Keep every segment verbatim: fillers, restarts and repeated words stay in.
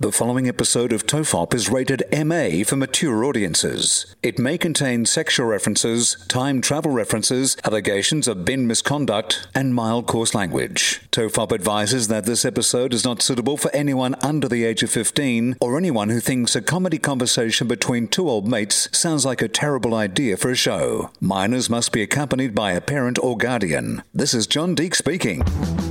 The following episode of Tofop is rated M A for mature audiences. It may contain sexual references, time travel references, allegations of bin misconduct, and mild coarse language. Tofop advises that this episode is not suitable for anyone under the age of fifteen or anyone who thinks a comedy conversation between two old mates sounds like a terrible idea for a show. Minors must be accompanied by a parent or guardian. This is John Deek speaking.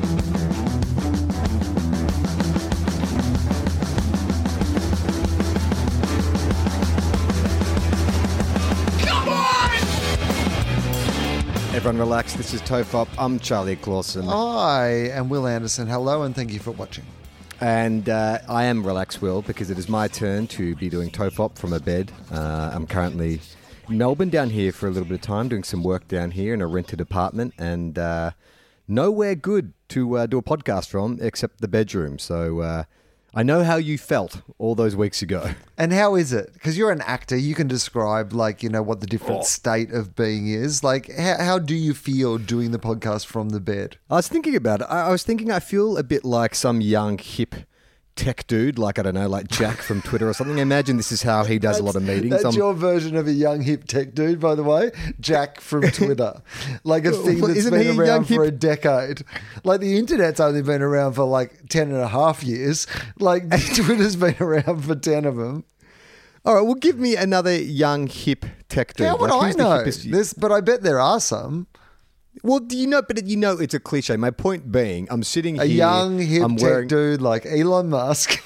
Everyone relax, this is Tofop. I'm Charlie Clausen. I am Will Anderson. Hello and thank you for watching. And uh, I am Relax Will because it is my turn to be doing Tofop from a bed. Uh, I'm currently in Melbourne down here for a little bit of time, doing some work down here in a rented apartment and uh, nowhere good to uh, do a podcast from except the bedroom. So uh, I know how you felt all those weeks ago. And how is it? Because you're an actor, you can describe, like, you know, what the different Oh. state of being is. Like, how, how do you feel doing the podcast from the bed? I was thinking about it. I, I was thinking I feel a bit like some young, hip tech dude, like, I don't know, like Jack from Twitter or something. I imagine this is how he does a lot of meetings. That's I'm- your version of a young, hip tech dude, by the way. Jack from Twitter. Like a thing Well, that's isn't he been a young, around for hip- a decade. Like, the internet's only been around for like ten and a half years. Like, Twitter's been around for ten of them. All right, well, give me another young, hip tech dude. How would Like, I who's the know? hippest- This, but I bet there are some. Well, do you know? But you know, it's a cliche. My point being, I'm sitting A here. young, hip I'm tech wearing, dude like Elon Musk.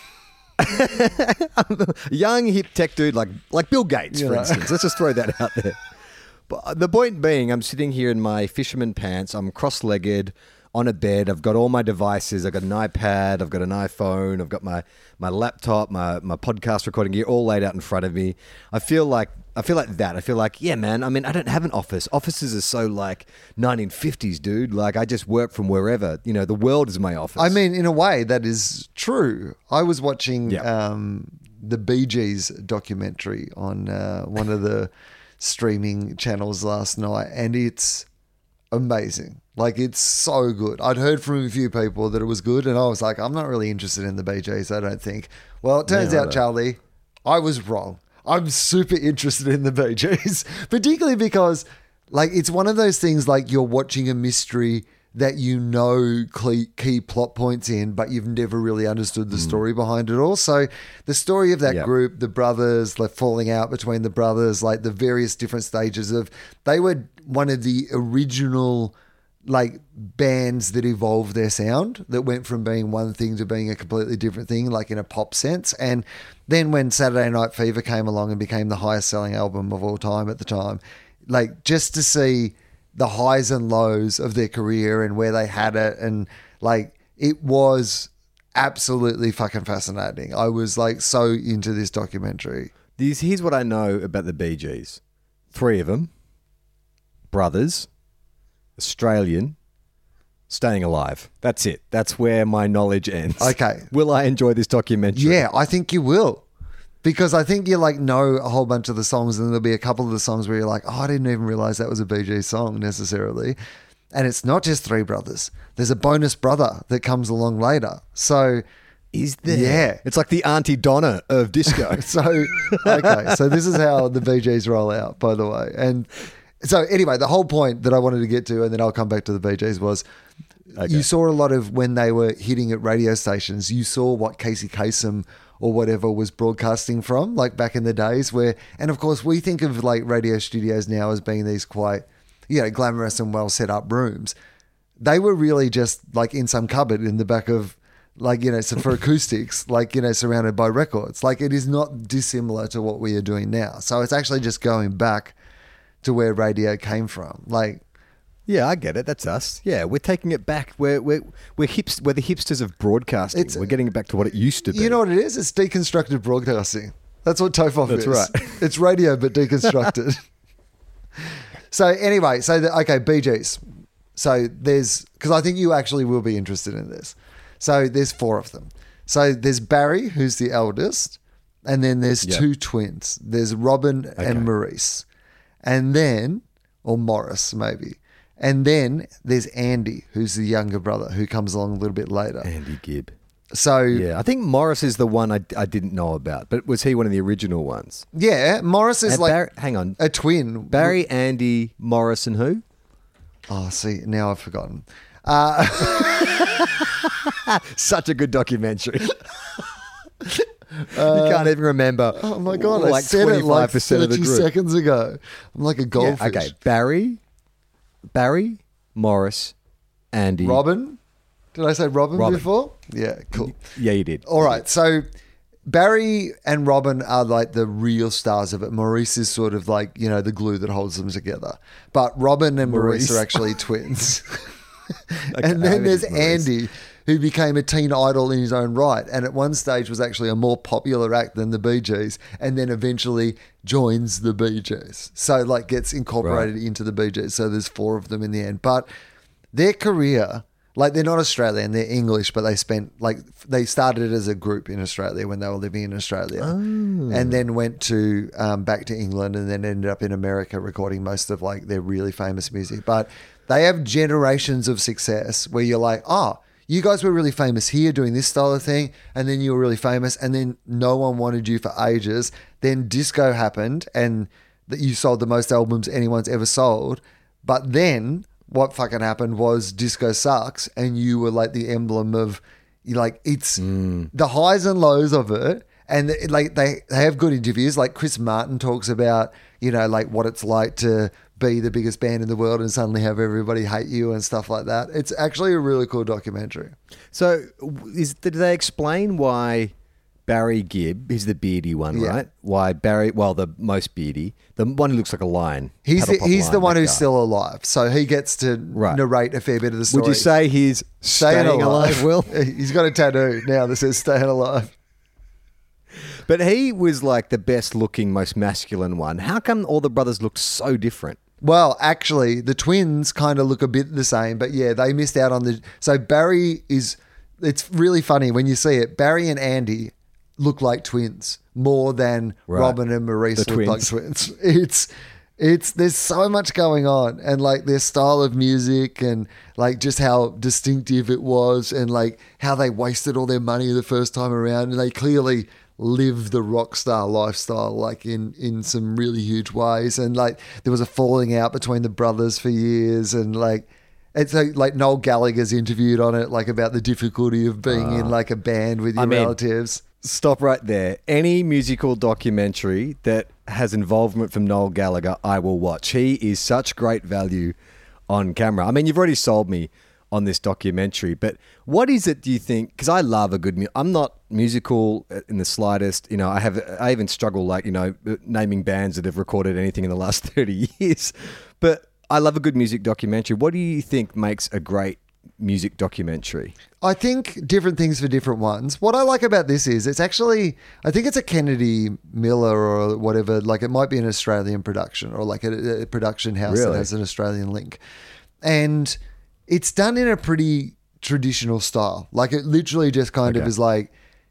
a young, hip tech dude like like Bill Gates, You for know. instance. Let's just throw that out there. But the point being, I'm sitting here in my fisherman pants. I'm cross-legged on a bed. I've got all my devices. I've got an iPad. I've got an iPhone. I've got my, my laptop, my, my podcast recording gear all laid out in front of me. I feel like I feel like that. I feel like, yeah, man. I mean, I don't have an office. Offices are so like nineteen fifties, dude. Like, I just work from wherever. You know, the world is my office. I mean, in a way, that is true. I was watching Yeah. um, the Bee Gees documentary on uh, one of the streaming channels last night, and it's amazing. Like, it's so good. I'd heard from a few people that it was good, and I was like, I'm not really interested in the Bee Gees, I don't think. Well, it turns Yeah, out, right. Charlie, I was wrong. I'm super interested in the Bee Gees, particularly because, like, it's one of those things like you're watching a mystery that you know key, key plot points in, but you've never really understood the story behind it all. So the story of that Yep. group, the brothers, like falling out between the brothers, like the various different stages of, they were one of the original like bands that evolved their sound, that went from being one thing to being a completely different thing, like in a pop sense. And then when Saturday Night Fever came along and became the highest selling album of all time at the time, like just to see the highs and lows of their career and where they had it, and like it was absolutely fucking fascinating. I was like so into this documentary. These, here's what I know about the Bee Gees. Three of them. Brothers. Australian. Staying alive. That's it. That's where my knowledge ends. Okay. Will I enjoy this documentary? Yeah, I think you will. Because I think you like know a whole bunch of the songs, and there'll be a couple of the songs where you're like, oh, I didn't even realize that was a Bee Gees song necessarily. And it's not just three brothers. There's a bonus brother that comes along later. So, Is there? Yeah. It's like the Auntie Donna of disco. so okay, so this is how the Bee Gees roll out, by the way. And so anyway, the whole point that I wanted to get to, and then I'll come back to the Bee Gees, was you saw a lot of when they were hitting at radio stations, you saw what Casey Kasem or whatever was broadcasting from, like back in the days where, and of course we think of like radio studios now as being these quite, you know, glamorous and well set up rooms. They were really just like in some cupboard in the back of, like, you know, so for acoustics, like, you know, surrounded by records. Like, it is not dissimilar to what we are doing now. So it's actually just going back to where radio came from. Like, Yeah, I get it. That's us. Yeah, we're taking it back. We're we're we're hips. We're the hipsters of broadcasting. It's- we're getting it back to what it used to be. you know what it is? It's deconstructed broadcasting. That's what Tofop That's is. right. It's radio, but deconstructed. So anyway, so the, okay, Bee Gees. So there's, because I think you actually will be interested in this. So there's four of them. So there's Barry, who's the eldest, and then there's Yep. two twins. There's Robin and Maurice, and then, or Morris maybe. And then there's Andy, who's the younger brother, who comes along a little bit later. Andy Gibb. So Yeah, I think Morris is the one I, I didn't know about, but was he one of the original ones? yeah, Morris is And like Barry- hang on. a twin. Barry, Andy, Morris, and who? Oh, see, now I've forgotten. Uh, Such a good documentary. You can't even remember. oh my god, I like said it like twenty-five percent of the thirty group. seconds ago. I'm like a Yeah, goldfish. okay, Barry, Barry, Morris, Andy, Robin? Did I say Robin, Robin. before? Yeah, cool. Yeah, you did. All right, so Barry and Robin are like the real stars of it. Maurice is sort of like, you know, the glue that holds them together. But Robin and Maurice, Maurice. are actually twins. Okay, and then I there's think Maurice. Andy, who became a teen idol in his own right, and at one stage was actually a more popular act than the Bee Gees, and then eventually joins the Bee Gees. So like gets incorporated into the Bee Gees. So there's four of them in the end. But their career, like they're not Australian, they're English, but they spent like they started as a group in Australia when they were living in Australia, and then went to um, back to England, and then ended up in America recording most of like their really famous music. But they have generations of success where you're like, oh, you guys were really famous here doing this style of thing, and then you were really famous, and then no one wanted you for ages. Then disco happened, and that you sold the most albums anyone's ever sold. But then what fucking happened was disco sucks, and you were like the emblem of, you like it's the highs and lows of it. And it, like they, they have good interviews. Like Chris Martin talks about, you know, like what it's like to be the biggest band in the world and suddenly have everybody hate you and stuff like that. It's actually a really cool documentary. So, is did they explain why Barry Gibb, he's the beardy one, Yeah. right? Why Barry, well, the most beardy, the one who looks like a lion. He's the, Paddle pop he's lion, the one that who's guy. still alive, so he gets to Right. narrate a fair bit of the story. Would you say he's staying, alive, Will? He's got a tattoo now that says "Staying Alive." But he was like the best looking, most masculine one. How come all the brothers looked so different? Well, actually, the twins kind of look a bit the same, but yeah, they missed out on the. So Barry is. It's really funny when you see it. Barry and Andy look like twins more than Right. Robin and Maurice The look like twins. twins. It's. It's there's so much going on, and like their style of music, and like just how distinctive it was, and like how they wasted all their money the first time around, and they clearly live the rock star lifestyle like in in some really huge ways. And like there was a falling out between the brothers for years, and like it's like, like Noel Gallagher's interviewed on it, like about the difficulty of being in like a band with your I mean- relatives. Stop right there. Any musical documentary that has involvement from Noel Gallagher, I will watch. He is such great value on camera. I mean, you've already sold me on this documentary, but what is it, do you think? Because I love a good mu- I'm not musical in the slightest. You know, I have, I even struggle like, you know, naming bands that have recorded anything in the last thirty years, but I love a good music documentary. What do you think makes a great music documentary? I think different things for different ones. What I like about this is it's actually, I think it's a Kennedy Miller or whatever, like it might be an Australian production or like a, a production house that Really? has an Australian link. And it's done in a pretty traditional style. Like it literally just kind of Okay. is like,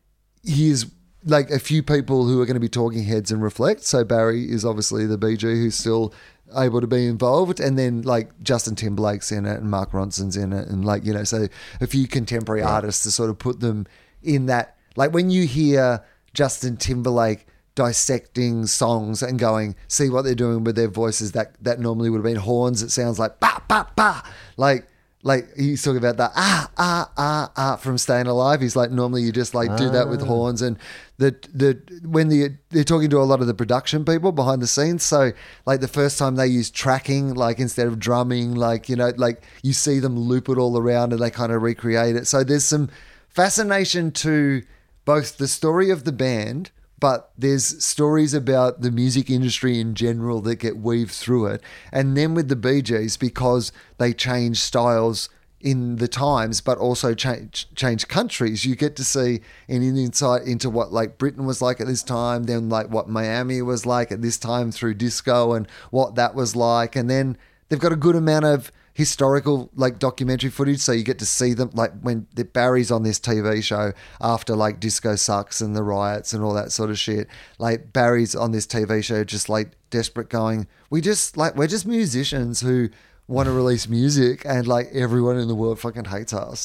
here's like a few people who are going to be talking heads and reflect. So Barry is obviously the B G who's still able to be involved, and then like Justin Timberlake's in it and Mark Ronson's in it, and like, you know, so a few contemporary artists to sort of put them in that. Like when you hear Justin Timberlake dissecting songs and going, see what they're doing with their voices, that that normally would have been horns. It sounds like ba ba ba, like like he's talking about that ah ah ah ah from Staying Alive. He's like, normally you just like do that with horns. And the the when the they're talking to a lot of the production people behind the scenes. So like the first time they use tracking, like instead of drumming, like, you know, like you see them loop it all around and they kind of recreate it. So there's some fascination to both the story of the band, but there's stories about the music industry in general that get weaved through it. And then with the Bee Gees, because they change styles in the times, but also change change countries, you get to see an insight into what like Britain was like at this time, then like what Miami was like at this time through disco and what that was like. And then they've got a good amount of historical like documentary footage, so you get to see them like when the Barry's on this T V show after like Disco Sucks and the riots and all that sort of shit. Like Barry's on this T V show just like desperate, going, we just like we're just musicians who want to release music, and like everyone in the world fucking hates us.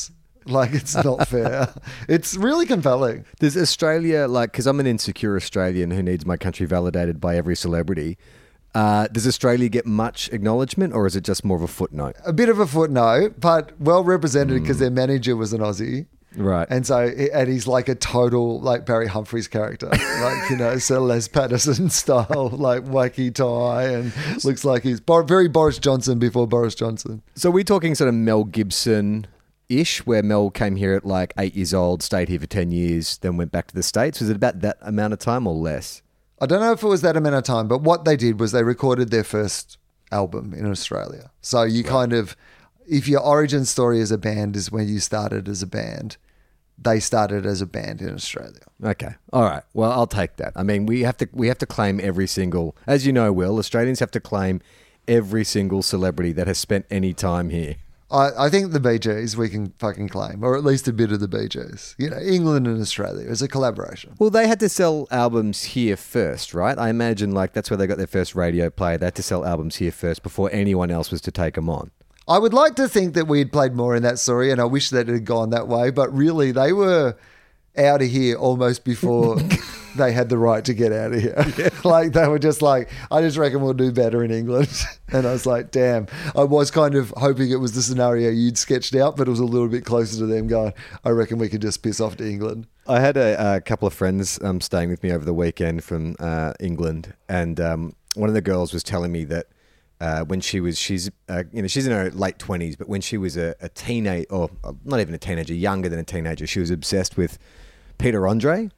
Like, it's not fair. It's really compelling. Does Australia, like, because I'm an insecure Australian who needs my country validated by every celebrity, uh, does Australia get much acknowledgement, or is it just more of a footnote? A bit of a footnote, but well represented because mm. their manager was an Aussie. Right. And so, and he's like a total, like, Barry Humphries character, like, you know, Sir Les Patterson style, like, wacky tie, and looks like he's very Boris Johnson before Boris Johnson. So we're talking sort of Mel Gibson-ish, where Mel came here at like eight years old, stayed here for ten years, then went back to the States. Was it about that amount of time or less? I don't know if it was that amount of time, but what they did was they recorded their first album in Australia. So you right. kind of... If your origin story as a band is when you started as a band, they started as a band in Australia. Okay. All right. Well, I'll take that. I mean, we have to we have to claim every single, as you know, Will, Australians have to claim every single celebrity that has spent any time here. I, I think the Bee Gees we can fucking claim, or at least a bit of the Bee Gees. You know, England and Australia as a collaboration. Well, they had to sell albums here first, right? I imagine like that's where they got their first radio play. They had to sell albums here first before anyone else was to take them on. I would like to think that we had played more in that story, and I wish that it had gone that way, but really they were out of here almost before they had the right to get out of here. Yeah. Like, they were just like, I just reckon we'll do better in England. And I was like, damn. I was kind of hoping it was the scenario you'd sketched out, but it was a little bit closer to them going, I reckon we could just piss off to England. I had a, a couple of friends um, staying with me over the weekend from uh, England, and um, one of the girls was telling me that Uh, when she was, she's, uh, you know, she's in her late twenties, but when she was a, a teenager, or not even a teenager, younger than a teenager, she was obsessed with Peter Andre.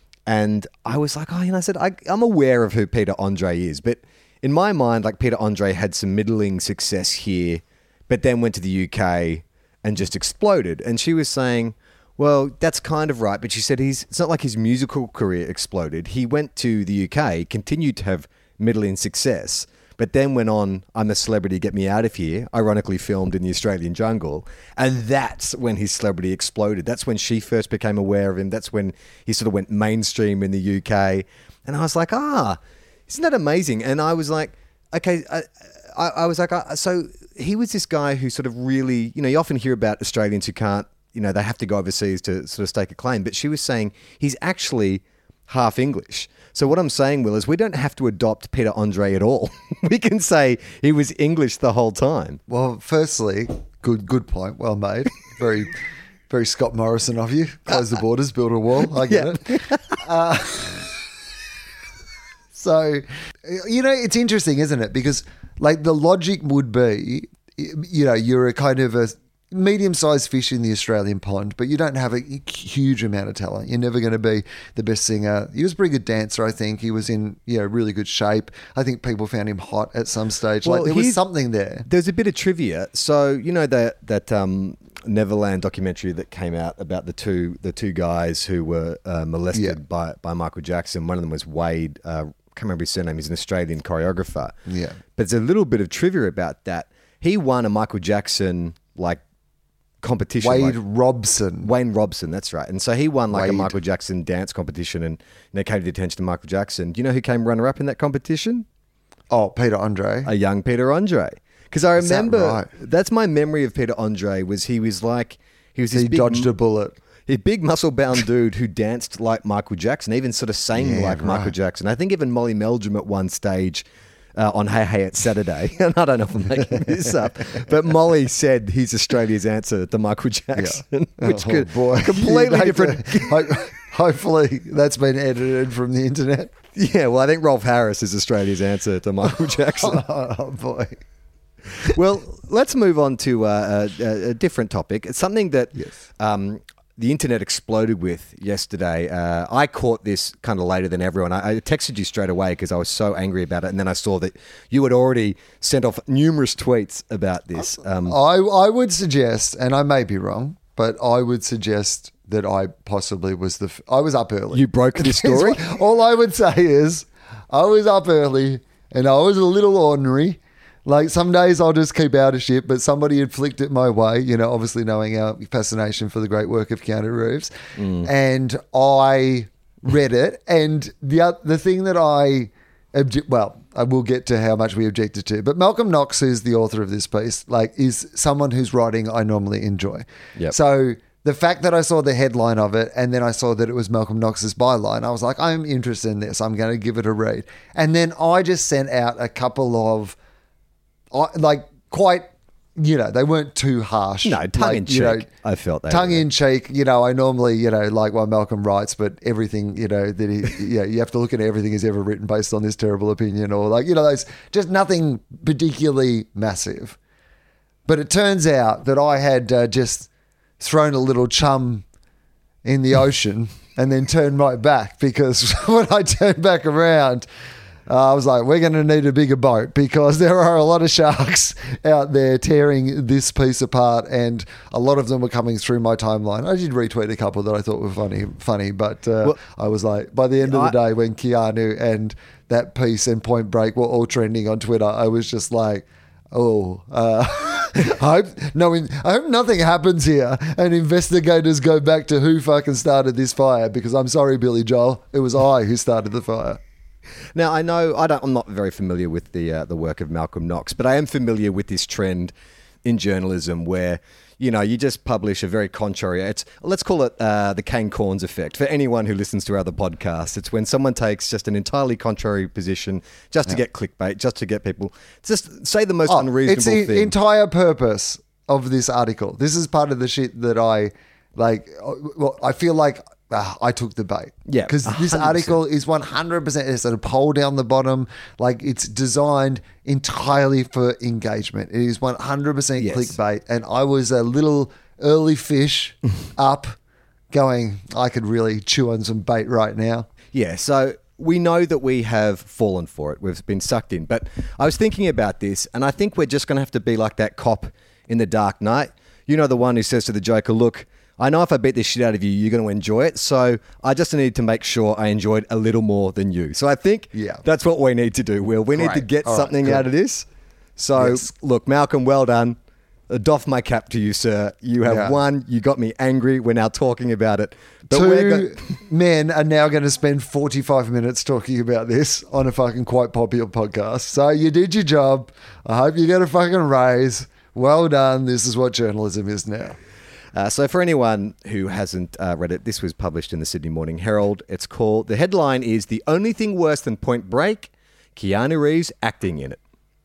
And I was like, oh, you know, I said, I, I'm aware of who Peter Andre is, but in my mind, like, Peter Andre had some middling success here, but then went to the U K and just exploded. And she was saying, well, that's kind of right. But she said, he's, it's not like his musical career exploded. He went to the U K, continued to have middling success, but then went on, I'm a Celebrity, Get Me Out of Here, ironically filmed in the Australian jungle. And that's when his celebrity exploded. That's when she first became aware of him. That's when he sort of went mainstream in the U K. And I was like, ah, isn't that amazing? And I was like, okay, I, I, I was like, uh, so he was this guy who sort of really, you know, you often hear about Australians who can't, you know, they have to go overseas to sort of stake a claim. But she was saying he's actually half English. So what I'm saying, Will, is we don't have to adopt Peter Andre at all. We can say he was English the whole time. Well, firstly, good good point. Well made. Very, very Scott Morrison of you. Close the borders, build a wall. I get yeah. it. Uh, so, you know, it's interesting, isn't it? Because, like, the logic would be, you know, you're a kind of a medium-sized fish in the Australian pond, but you don't have a huge amount of talent. You're never going to be the best singer. He was a pretty good dancer, I think. He was in, you know, really good shape. I think people found him hot at some stage. Well, like, there was something there. There's a bit of trivia. So, you know, that that um, Neverland documentary that came out about the two the two guys who were uh, molested yeah. by, by Michael Jackson. One of them was Wade. Uh, I can't remember his surname. He's an Australian choreographer. Yeah. But there's a little bit of trivia about that. He won a Michael Jackson, like, competition. Wade like, Robson. Wayne Robson, that's right. And so he won like Wade. a Michael Jackson dance competition, and you know, came to the attention of Michael Jackson. Do you know who came runner-up in that competition? Oh, Peter Andre. A young Peter Andre. Because I remember, that right? that's my memory of Peter Andre, was he was like, he was this he big, dodged a bullet. A big muscle-bound dude who danced like Michael Jackson, even sort of sang yeah, like right. Michael Jackson. I think even Molly Meldrum at one stage Uh, on Hey Hey It's Saturday, and I don't know if I'm making this up, but Molly said he's Australia's answer to Michael Jackson, yeah. which oh, could boy. completely different. Hopefully that's been edited from the internet. Yeah, well, I think Rolf Harris is Australia's answer to Michael Jackson. oh, oh boy. Well, let's move on to uh, a, a different topic. It's something that yes. um, the internet exploded with yesterday. Uh, I caught this kind of later than everyone. I, I texted you straight away because I was so angry about it. And then I saw that you had already sent off numerous tweets about this. Um, I, I would suggest, and I may be wrong, but I would suggest that I possibly was the... F- I was up early. You broke this story? All I would say is I was up early and I was a little ordinary. Like, some days I'll just keep out of shit, but somebody had flicked it my way, you know, obviously knowing our fascination for the great work of Keanu Reeves. Mm. And I read it. And the the thing that I, obje- well, I will get to how much we objected to, but Malcolm Knox, who's the author of this piece, like, is someone whose writing I normally enjoy. Yep. So the fact that I saw the headline of it and then I saw that it was Malcolm Knox's byline, I was like, I'm interested in this. I'm going to give it a read. And then I just sent out a couple of, like, quite, you know, they weren't too harsh. No, tongue like, in cheek. You know, I felt that. Tongue in cheek. You know, I normally, you know, like what Malcolm writes, but everything, you know, that he, yeah, you have to look at everything he's ever written based on this terrible opinion, or like, you know, those, just nothing particularly massive. But it turns out that I had uh, just thrown a little chum in the ocean and then turned right back, because when I turned back around, uh, I was like, we're going to need a bigger boat, because there are a lot of sharks out there tearing this piece apart, and a lot of them were coming through my timeline. I did retweet a couple that I thought were funny, funny, but uh, well, I was like, by the end of the day, when Keanu and that piece and Point Break were all trending on Twitter, I was just like, oh, uh, I hope no, I hope nothing happens here and investigators go back to who fucking started this fire, because I'm sorry, Billy Joel, it was I who started the fire. Now, I know I don't, I'm not very familiar with the uh, the work of Malcolm Knox, but I am familiar with this trend in journalism where, you know, you just publish a very contrary, it's, let's call it uh, the Kane Corns effect. For anyone who listens to our other podcasts, it's when someone takes just an entirely contrary position just to yeah. get clickbait, just to get people, just say the most oh, unreasonable it's the thing. It's the entire purpose of this article. This is part of the shit that I, like, well, I feel like Uh, I took the bait. Yeah. Because this article is one hundred percent, there's a poll down the bottom. Like, it's designed entirely for engagement. It is one hundred percent yes. clickbait. And I was a little early fish up going, I could really chew on some bait right now. Yeah. So we know that we have fallen for it. We've been sucked in. But I was thinking about this, and I think we're just going to have to be like that cop in The Dark Knight. You know, the one who says to the Joker, look, I know if I beat this shit out of you, you're going to enjoy it. So I just need to make sure I enjoyed a little more than you. So I think yeah. that's what we need to do, Will. We Great. need to get All something right, out of this. So yes. look, Malcolm, well done. Doff my cap to you, sir. You have yeah. won. You got me angry. We're now talking about it. But Two go- men are now going to spend forty-five minutes talking about this on a fucking quite popular podcast. So you did your job. I hope you get a fucking raise. Well done. This is what journalism is now. Uh, so for anyone who hasn't uh, read it, this was published in the Sydney Morning Herald. It's called, the headline is The Only Thing Worse Than Point Break, Keanu Reeves acting in it.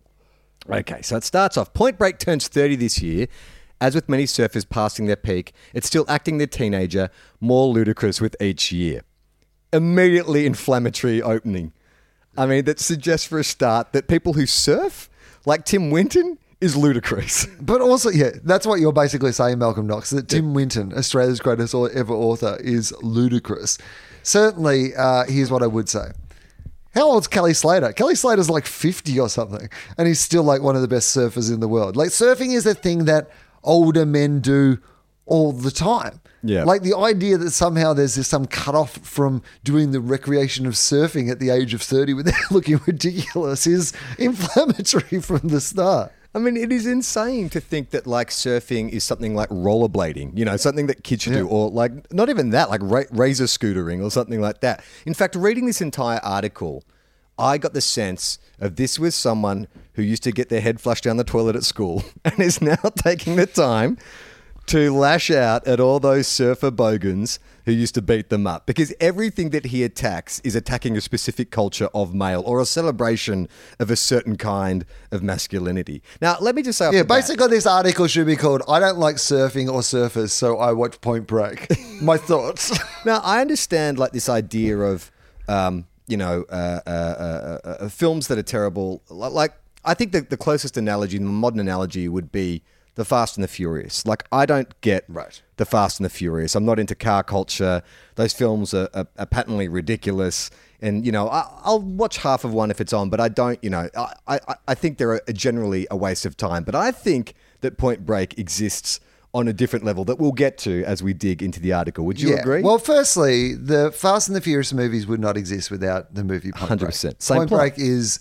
Okay, so it starts off, Point Break turns thirty this year. As with many surfers passing their peak, it's still acting their teenager more ludicrous with each year. Immediately inflammatory opening. I mean, that suggests for a start that people who surf, like Tim Winton, is ludicrous. But also, yeah, that's what you're basically saying, Malcolm Knox, that Tim Winton, Australia's greatest ever author, is ludicrous. Certainly, uh, here's what I would say. How old's Kelly Slater? Kelly Slater's like fifty or something, and he's still like one of the best surfers in the world. Like, surfing is a thing that older men do all the time. Yeah. Like, the idea that somehow there's this, some cutoff from doing the recreation of surfing at the age of thirty without looking ridiculous is inflammatory from the start. I mean, it is insane to think that, like, surfing is something like rollerblading, you know, something that kids should yeah. do, or like, not even that, like ra- razor scootering or something like that. In fact, reading this entire article, I got the sense of this was someone who used to get their head flushed down the toilet at school and is now taking the time to lash out at all those surfer bogans who used to beat them up, because everything that he attacks is attacking a specific culture of male or a celebration of a certain kind of masculinity. Now, let me just say... Yeah, basically this article should be called, I don't like surfing or surfers, so I watch Point Break. My thoughts. Now, I understand like this idea of, um, you know, uh, uh, uh, uh, films that are terrible. Like, I think that the closest analogy, the modern analogy would be The Fast and the Furious. Like, I don't get right. The Fast and the Furious. I'm not into car culture. Those films are, are, are patently ridiculous. And, you know, I, I'll watch half of one if it's on, but I don't, you know, I, I, I think they're a, generally a waste of time. But I think that Point Break exists on a different level that we'll get to as we dig into the article. Would you yeah. agree? Well, firstly, the Fast and the Furious movies would not exist without the movie Point one hundred percent. Break. Same Point plot. Break is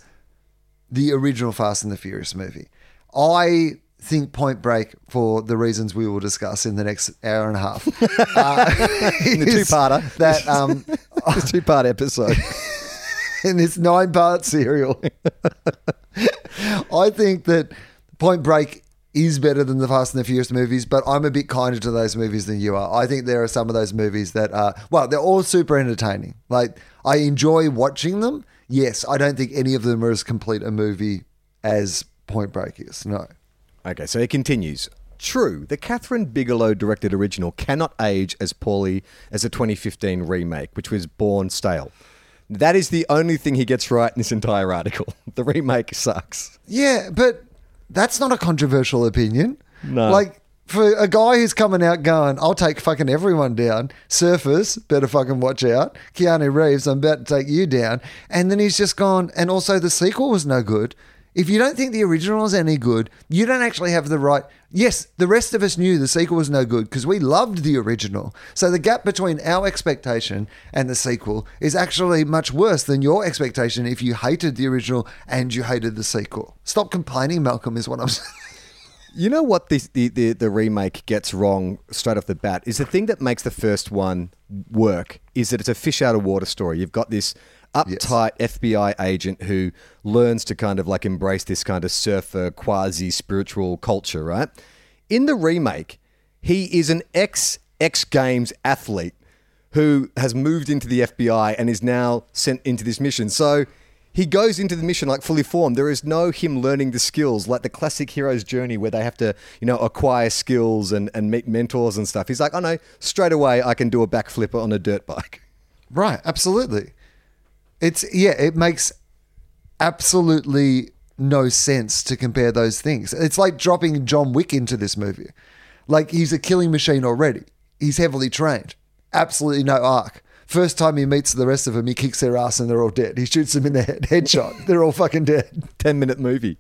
the original Fast and the Furious movie. I... think Point Break, for the reasons we will discuss in the next hour and a half, uh, the two-parter, that um, the two-part episode in this nine-part serial. I think that Point Break is better than the Fast and the Furious movies, but I'm a bit kinder to those movies than you are. I think there are some of those movies that are, well, they're all super entertaining. Like, I enjoy watching them. Yes, I don't think any of them are as complete a movie as Point Break is. No. Okay, so it continues. True, the Catherine Bigelow directed original cannot age as poorly as a twenty fifteen remake, which was born stale. That is the only thing he gets right in this entire article. The remake sucks. Yeah, but that's not a controversial opinion. No. Like, for a guy who's coming out going, I'll take fucking everyone down. Surfers, better fucking watch out. Keanu Reeves, I'm about to take you down. And then he's just gone, and also the sequel was no good. If you don't think the original is any good, you don't actually have the right... Yes, the rest of us knew the sequel was no good because we loved the original. So the gap between our expectation and the sequel is actually much worse than your expectation if you hated the original and you hated the sequel. Stop complaining, Malcolm, is what I'm saying. You know what this, the, the, the remake gets wrong straight off the bat is the thing that makes the first one work is that it's a fish out of water story. You've got this uptight yes. F B I agent who learns to kind of like embrace this kind of surfer quasi-spiritual culture, right? In the remake, he is an ex-X Games athlete who has moved into the F B I and is now sent into this mission. So he goes into the mission like fully formed. There is no him learning the skills like the classic hero's journey where they have to, you know, acquire skills and, and meet mentors and stuff. He's like, oh no, straight away I can do a backflip on a dirt bike. Right, absolutely. It's, yeah, it makes absolutely no sense to compare those things. It's like dropping John Wick into this movie. Like, he's a killing machine already. He's heavily trained. Absolutely no arc. First time he meets the rest of them, he kicks their ass and they're all dead. He shoots them in the head. Headshot. They're all fucking dead. ten minute movie.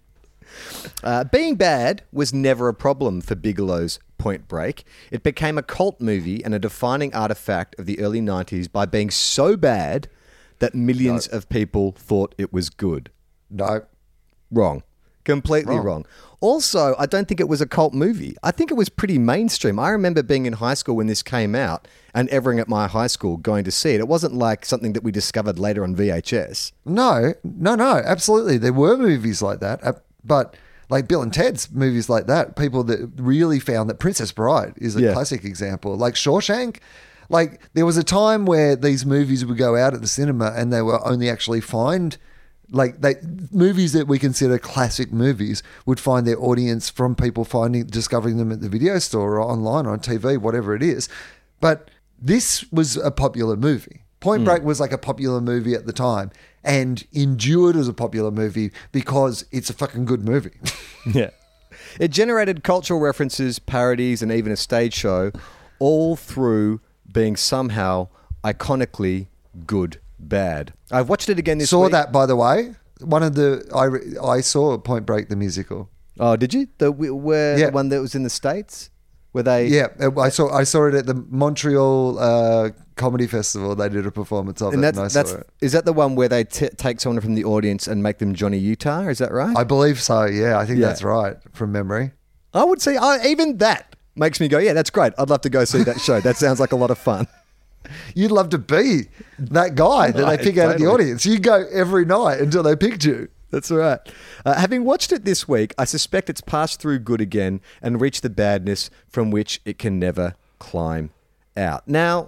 Uh, being bad was never a problem for Bigelow's Point Break. It became a cult movie and a defining artifact of the early nineties by being so bad that millions no. of people thought it was good. No. Wrong. Completely wrong. wrong. Also, I don't think it was a cult movie. I think it was pretty mainstream. I remember being in high school when this came out and everyone at my high school going to see it. It wasn't like something that we discovered later on V H S. No, no, no, absolutely. There were movies like that, but like Bill and Ted's movies like that, people that really found that Princess Bride is a yeah. classic example. Like Shawshank. Like, there was a time where these movies would go out at the cinema and they were only actually find, like, they movies that we consider classic movies would find their audience from people finding, discovering them at the video store or online or on T V, whatever it is. But this was a popular movie. Point mm. Break was like a popular movie at the time and endured as a popular movie because it's a fucking good movie. Yeah. It generated cultural references, parodies, and even a stage show, all through being somehow iconically good bad. I've watched it again this saw week. Saw that, by the way. One of the I I saw Point Break the musical. Oh, did you? The where yeah. the one that was in the States, where they yeah I saw I saw it at the Montreal uh, Comedy Festival. They did a performance of and it. That's, and I that's, saw it. Is that the one where they t- take someone from the audience and make them Johnny Utah? Is that right? I believe so. Yeah, I think yeah. that's right from memory. I would say uh, even that makes me go, yeah, that's great. I'd love to go see that show. That sounds like a lot of fun. You'd love to be that guy that right, they pick totally. out of the audience. You go every night until they picked you. That's right. Uh, having watched it this week, I suspect it's passed through good again and reached the badness from which it can never climb out. Now,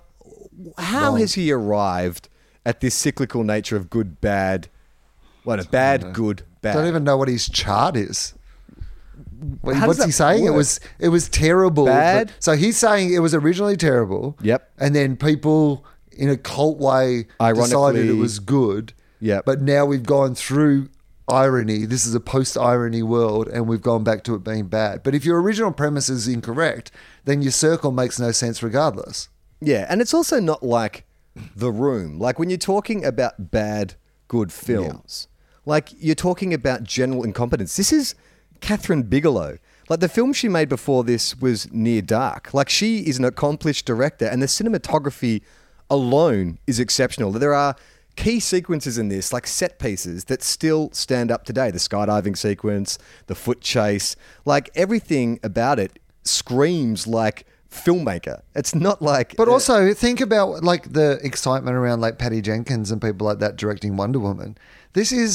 how Wrong. has he arrived at this cyclical nature of good, bad, what, a bad, good, bad? I don't even know what his chart is. How What's he saying? Work? It was it was terrible. Bad? But, so he's saying it was originally terrible. Yep. And then people in a cult way decided it was good. Yep. But now we've gone through irony. This is a post-irony world and we've gone back to it being bad. But if your original premise is incorrect, then your circle makes no sense regardless. Yeah, and it's also not like The Room. Like when you're talking about bad, good films, yeah. like you're talking about general incompetence. This is Catherine Bigelow. Like the film she made before this was Near Dark. Like she is an accomplished director and the cinematography alone is exceptional. There are key sequences in this, like set pieces that still stand up today. The skydiving sequence, the foot chase, like everything about it screams like filmmaker. It's not like... But uh, also think about like the excitement around like Patty Jenkins and people like that directing Wonder Woman. This is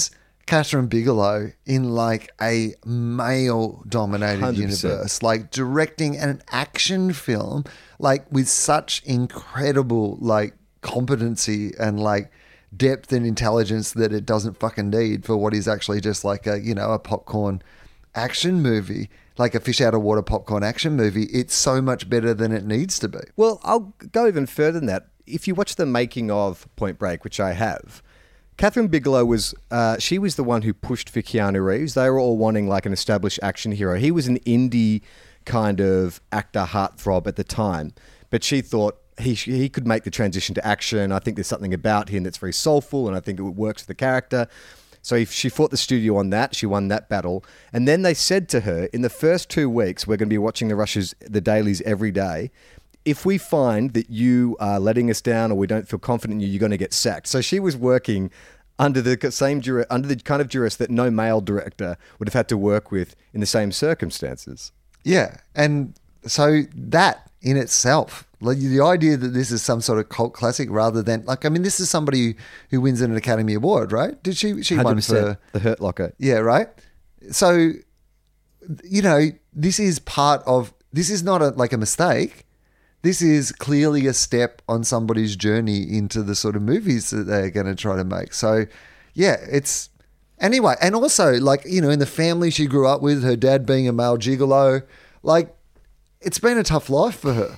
Catherine Bigelow in like a male-dominated one hundred percent universe, like directing an action film, like with such incredible like competency and like depth and intelligence that it doesn't fucking need for what is actually just like a, you know, a popcorn action movie, like a fish out of water popcorn action movie. It's so much better than it needs to be. Well, I'll go even further than that. If you watch the making of Point Break, which I have, Catherine Bigelow was, uh, she was the one who pushed for Keanu Reeves. They were all wanting like an established action hero. He was an indie kind of actor heartthrob at the time, but she thought he he could make the transition to action. I think there's something about him that's very soulful, and I think it works for the character. So if she fought the studio on that. She won that battle. And then they said to her, in the first two weeks, we're going to be watching the rushes, the dailies every day. If we find that you are letting us down or we don't feel confident in you, you're going to get sacked. So she was working under the same jur- under the kind of jurist that no male director would have had to work with in the same circumstances. Yeah. And so that in itself, like the idea that this is some sort of cult classic rather than like, I mean, this is somebody who wins an Academy Award, right? Did she, she won for The Hurt Locker. Yeah. Right. So, you know, this is part of, this is not a, like a mistake. This is clearly a step on somebody's journey into the sort of movies that they're going to try to make. So yeah, it's anyway. And also like, you know, in the family she grew up with, her dad being a male gigolo, like it's been a tough life for her.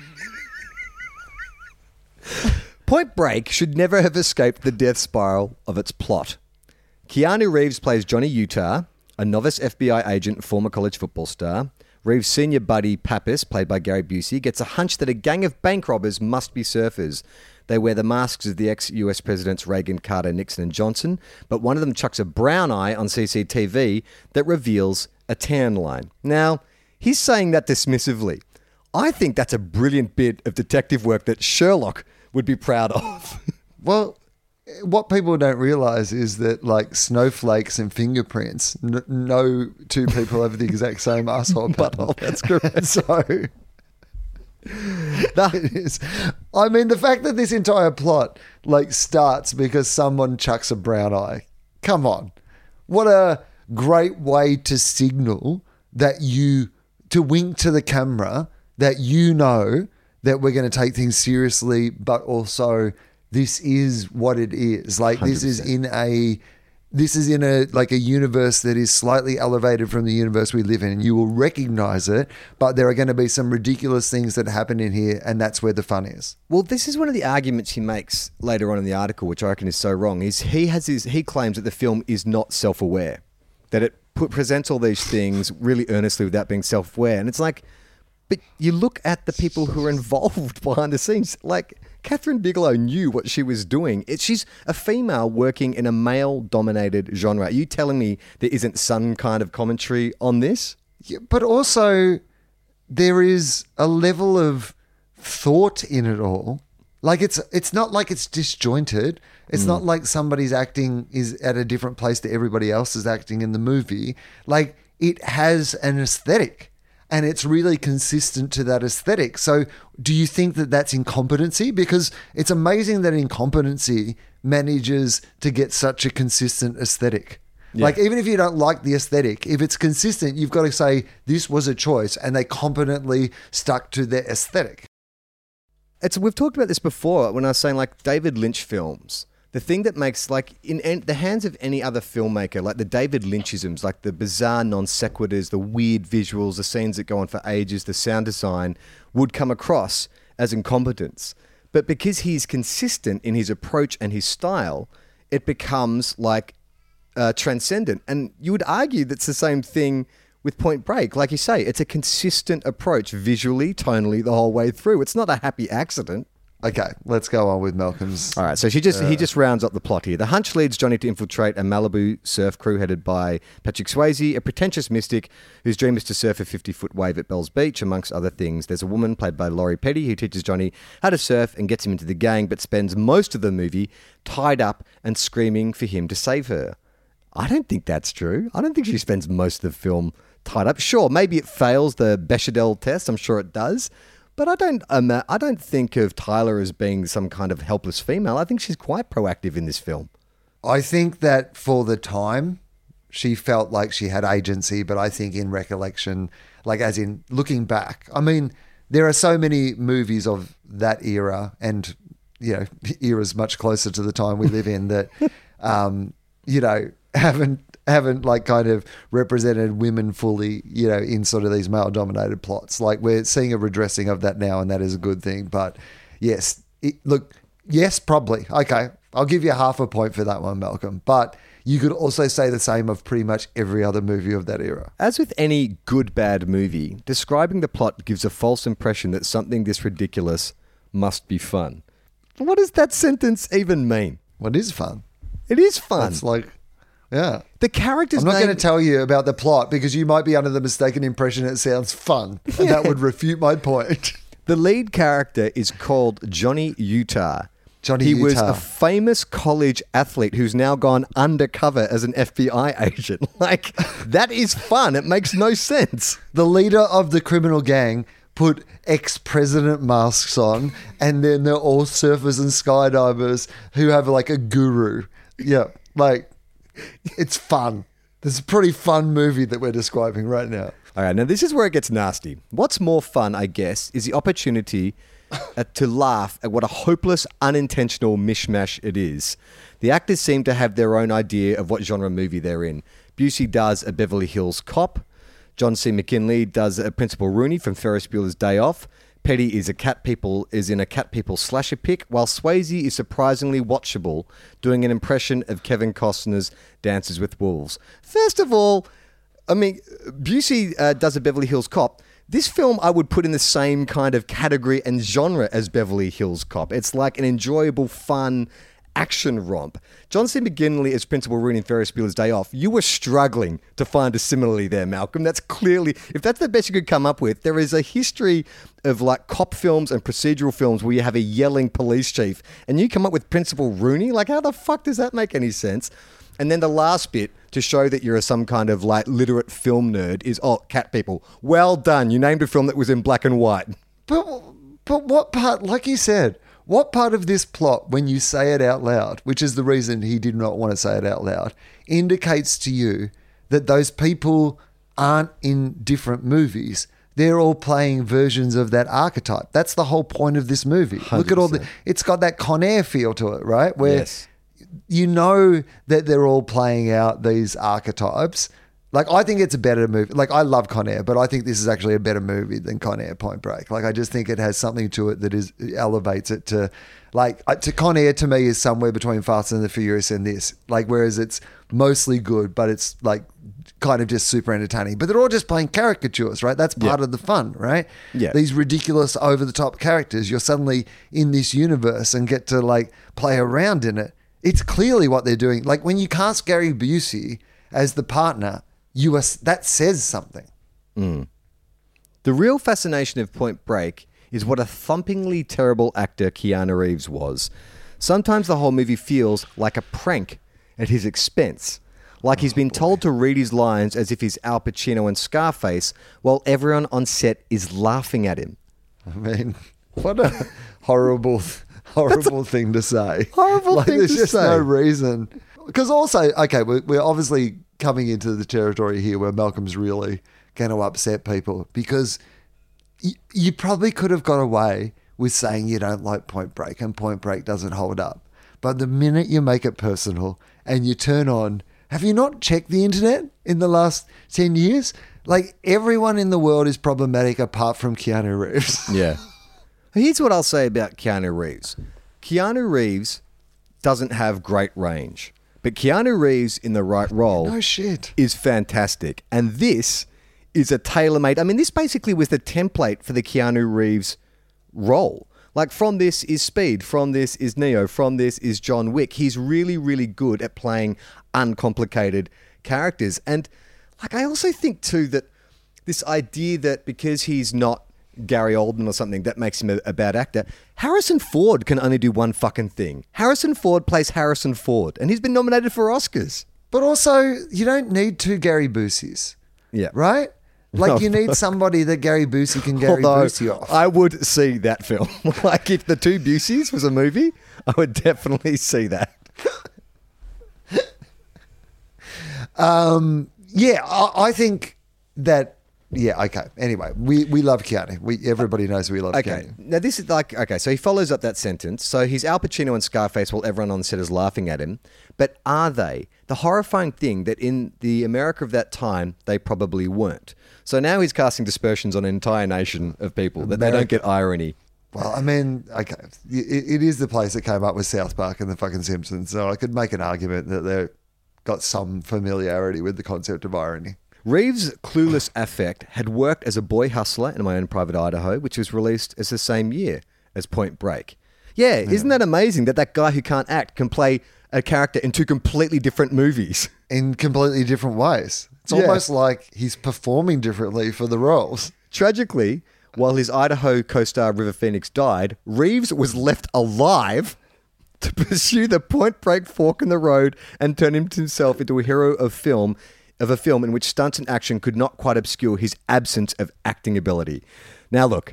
Point Break should never have escaped the death spiral of its plot. Keanu Reeves plays Johnny Utah, a novice F B I agent and former college football star. Reeves' senior buddy, Pappas, played by Gary Busey, gets a hunch that a gang of bank robbers must be surfers. They wear the masks of the ex-U S presidents Reagan, Carter, Nixon, and Johnson, but one of them chucks a brown eye on C C T V that reveals a tan line. Now, he's saying that dismissively. I think that's a brilliant bit of detective work that Sherlock would be proud of. Well, what people don't realize is that like snowflakes and fingerprints, n- no two people have the exact same asshole pattern. That's correct. So that is, I mean, the fact that this entire plot like starts because someone chucks a brown eye. Come on. What a great way to signal that you, to wink to the camera that you know that we're going to take things seriously, but also this is what it is. Like one hundred percent. This is in a, this is in a, like a universe that is slightly elevated from the universe we live in, and you will recognize it, but there are going to be some ridiculous things that happen in here, and that's where the fun is. Well, this is one of the arguments he makes later on in the article, which I reckon is so wrong, is he has his, he claims that the film is not self-aware, that it put, presents all these things really earnestly without being self-aware. And it's like, but you look at the people who are involved behind the scenes, like Catherine Bigelow knew what she was doing. It, she's a female working in a male-dominated genre. Are you telling me there isn't some kind of commentary on this? Yeah, but also there is a level of thought in it all. Like it's it's not like it's disjointed. It's mm. not like somebody's acting is at a different place to everybody else is acting in the movie. Like it has an aesthetic. And it's really consistent to that aesthetic. So do you think that that's incompetency? Because it's amazing that incompetency manages to get such a consistent aesthetic. Yeah. Like even if you don't like the aesthetic, if it's consistent, you've got to say this was a choice and they competently stuck to their aesthetic. It's, we've talked about this before when I was saying like David Lynch films. The thing that makes, like, in, in the hands of any other filmmaker, like the David Lynchisms, like the bizarre non sequiturs, the weird visuals, the scenes that go on for ages, the sound design, would come across as incompetence. But because he's consistent in his approach and his style, it becomes, like, uh, transcendent. And you would argue that's the same thing with Point Break. Like you say, it's a consistent approach visually, tonally, the whole way through. It's not a happy accident. Okay, let's go on with Malcolm's. All right, so she just uh, he just rounds up the plot here. The hunch leads Johnny to infiltrate a Malibu surf crew headed by Patrick Swayze, a pretentious mystic whose dream is to surf a fifty-foot wave at Bell's Beach, amongst other things. There's a woman played by Laurie Petty who teaches Johnny how to surf and gets him into the gang, but spends most of the movie tied up and screaming for him to save her. I don't think that's true. I don't think she spends most of the film tied up. Sure, maybe it fails the Bechdel test. I'm sure it does. But I don't um, I don't think of Tyler as being some kind of helpless female. I think she's quite proactive in this film. I think that for the time, she felt like she had agency, but I think in recollection, like as in looking back, I mean, there are so many movies of that era and, you know, eras much closer to the time we live in that, um, you know, haven't, haven't like kind of represented women fully, you know, in sort of these male dominated plots. Like we're seeing a redressing of that now and that is a good thing. But yes, it, look, yes, probably. Okay. I'll give you half a point for that one, Malcolm. But you could also say the same of pretty much every other movie of that era. As with any good, bad movie, describing the plot gives a false impression that something this ridiculous must be fun. What does that sentence even mean? What is fun? It is fun. It's like, yeah. The characters. I'm not name- going to tell you about the plot because you might be under the mistaken impression it sounds fun. And that would refute my point. The lead character is called Johnny Utah. Johnny he Utah. was a famous college athlete who's now gone undercover as an F B I agent. Like, that is fun. It makes no sense. The leader of the criminal gang put ex-president masks on, and then they're all surfers and skydivers who have like a guru. Yeah, like, it's fun. This is a pretty fun movie that we're describing right now. All right, now this is where it gets nasty. What's more fun, I guess, is the opportunity uh, to laugh at what a hopeless, unintentional mishmash it is. The actors seem to have their own idea of what genre movie they're in. Busey does a Beverly Hills Cop. John C. McGinley does a Principal Rooney from Ferris Bueller's Day Off. Petty is a cat people is in a cat people slasher pick, while Swayze is surprisingly watchable, doing an impression of Kevin Costner's Dances with Wolves. First of all, I mean, Busey uh, does a Beverly Hills Cop. This film I would put in the same kind of category and genre as Beverly Hills Cop. It's like an enjoyable, fun action romp. John C. McGinley as Principal Rooney in Ferris Bueller's Day Off. You were struggling to find a simile there, Malcolm. That's clearly, if that's the best you could come up with, there is a history of like cop films and procedural films where you have a yelling police chief and you come up with Principal Rooney. Like, how the fuck does that make any sense? And then the last bit to show that you're some kind of like literate film nerd is, oh, cat people. Well done. You named a film that was in black and white. But, but what part, like you said, what part of this plot, when you say it out loud, which is the reason he did not want to say it out loud, indicates to you that those people aren't in different movies? They're all playing versions of that archetype. That's the whole point of this movie. one hundred percent. Look at all the, it's got that Con Air feel to it, right? Where yes. you know that they're all playing out these archetypes. Like, I think it's a better movie. Like, I love Con Air, but I think this is actually a better movie than Con Air Point Break. Like, I just think it has something to it that is elevates it to, like, to Con Air to me is somewhere between Fast and the Furious and this. Like, whereas it's mostly good, but it's like kind of just super entertaining. But they're all just playing caricatures, right? That's part yeah. of the fun, right? Yeah. These ridiculous, over the top characters. You're suddenly in this universe and get to like play around in it. It's clearly what they're doing. Like, when you cast Gary Busey as the partner, you are, that says something. Mm. The real fascination of Point Break is what a thumpingly terrible actor Keanu Reeves was. Sometimes the whole movie feels like a prank at his expense. Like he's been told to read his lines as if he's Al Pacino and Scarface, while everyone on set is laughing at him. I mean, what a horrible, horrible thing to say. Horrible like, thing to say. There's just no reason. Because also, okay, we're, we're obviously coming into the territory here where Malcolm's really going to upset people, because y- you probably could have got away with saying you don't like Point Break and Point Break doesn't hold up. But the minute you make it personal and you turn on, have you not checked the internet in the last ten years? Like, everyone in the world is problematic apart from Keanu Reeves. Yeah. Here's what I'll say about Keanu Reeves. Keanu Reeves doesn't have great range. But Keanu Reeves in the right role no shit. is fantastic. And this is a tailor-made... I mean, this basically was the template for the Keanu Reeves role. Like, from this is Speed, from this is Neo, from this is John Wick. He's really, really good at playing uncomplicated characters. And, like, I also think, too, that this idea that because he's not Gary Oldman or something, that makes him a, a bad actor. Harrison Ford can only do one fucking thing. Harrison Ford plays Harrison Ford, and he's been nominated for Oscars. But also, you don't need two Gary Buseys. Yeah. Right? Like, No. you need somebody that Gary Busey can Gary Although, Busey off. I would see that film. Like, if The Two Buseys was a movie, I would definitely see that. Um, yeah, I, I think that. Yeah, okay. Anyway, we, we love Keanu. We everybody knows we love okay. Keanu. Now this is like okay, so he follows up that sentence. So he's Al Pacino in Scarface while everyone on the set is laughing at him. But are they? The horrifying thing that in the America of that time, they probably weren't. So now he's casting dispersions on an entire nation of people that America. they don't get irony. Well, I mean, okay, it, it is the place that came up with South Park and the fucking Simpsons, so I could make an argument that they've got some familiarity with the concept of irony. Reeves' clueless affect had worked as a boy hustler in My Own Private Idaho, which was released as the same year as Point Break. Yeah, yeah, isn't that amazing that that guy who can't act can play a character in two completely different movies? In completely different ways. It's Yeah. almost like he's performing differently for the roles. Tragically, while his Idaho co-star River Phoenix died, Reeves was left alive to pursue the Point Break fork in the road and turn himself into a hero of film of a film in which stunts and action could not quite obscure his absence of acting ability. Now, look,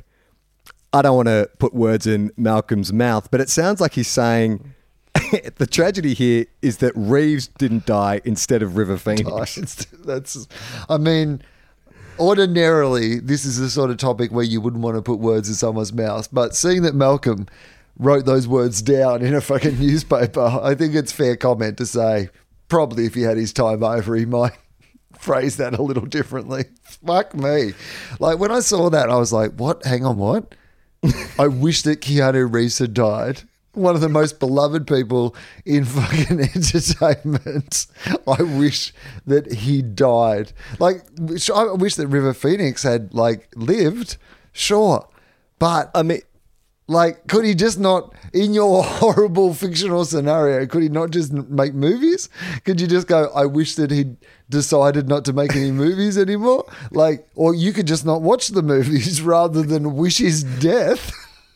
I don't want to put words in Malcolm's mouth, but it sounds like he's saying the tragedy here is that Reeves didn't die instead of River Phoenix. That's, I mean, ordinarily, this is the sort of topic where you wouldn't want to put words in someone's mouth, but seeing that Malcolm wrote those words down in a fucking newspaper, I think it's fair comment to say probably if he had his time over, he might phrase that a little differently. Fuck me. Like when I saw that, I was like, what? Hang on, what? I wish that Keanu Reeves had died. One of the most beloved people in fucking entertainment. I wish that he died. Like, I wish that River Phoenix had like lived. Sure. But I mean, like, could he just not, in your horrible fictional scenario, could he not just make movies? Could you just go, I wish that he'd decided not to make any movies anymore? Like, or you could just not watch the movies rather than wish his death.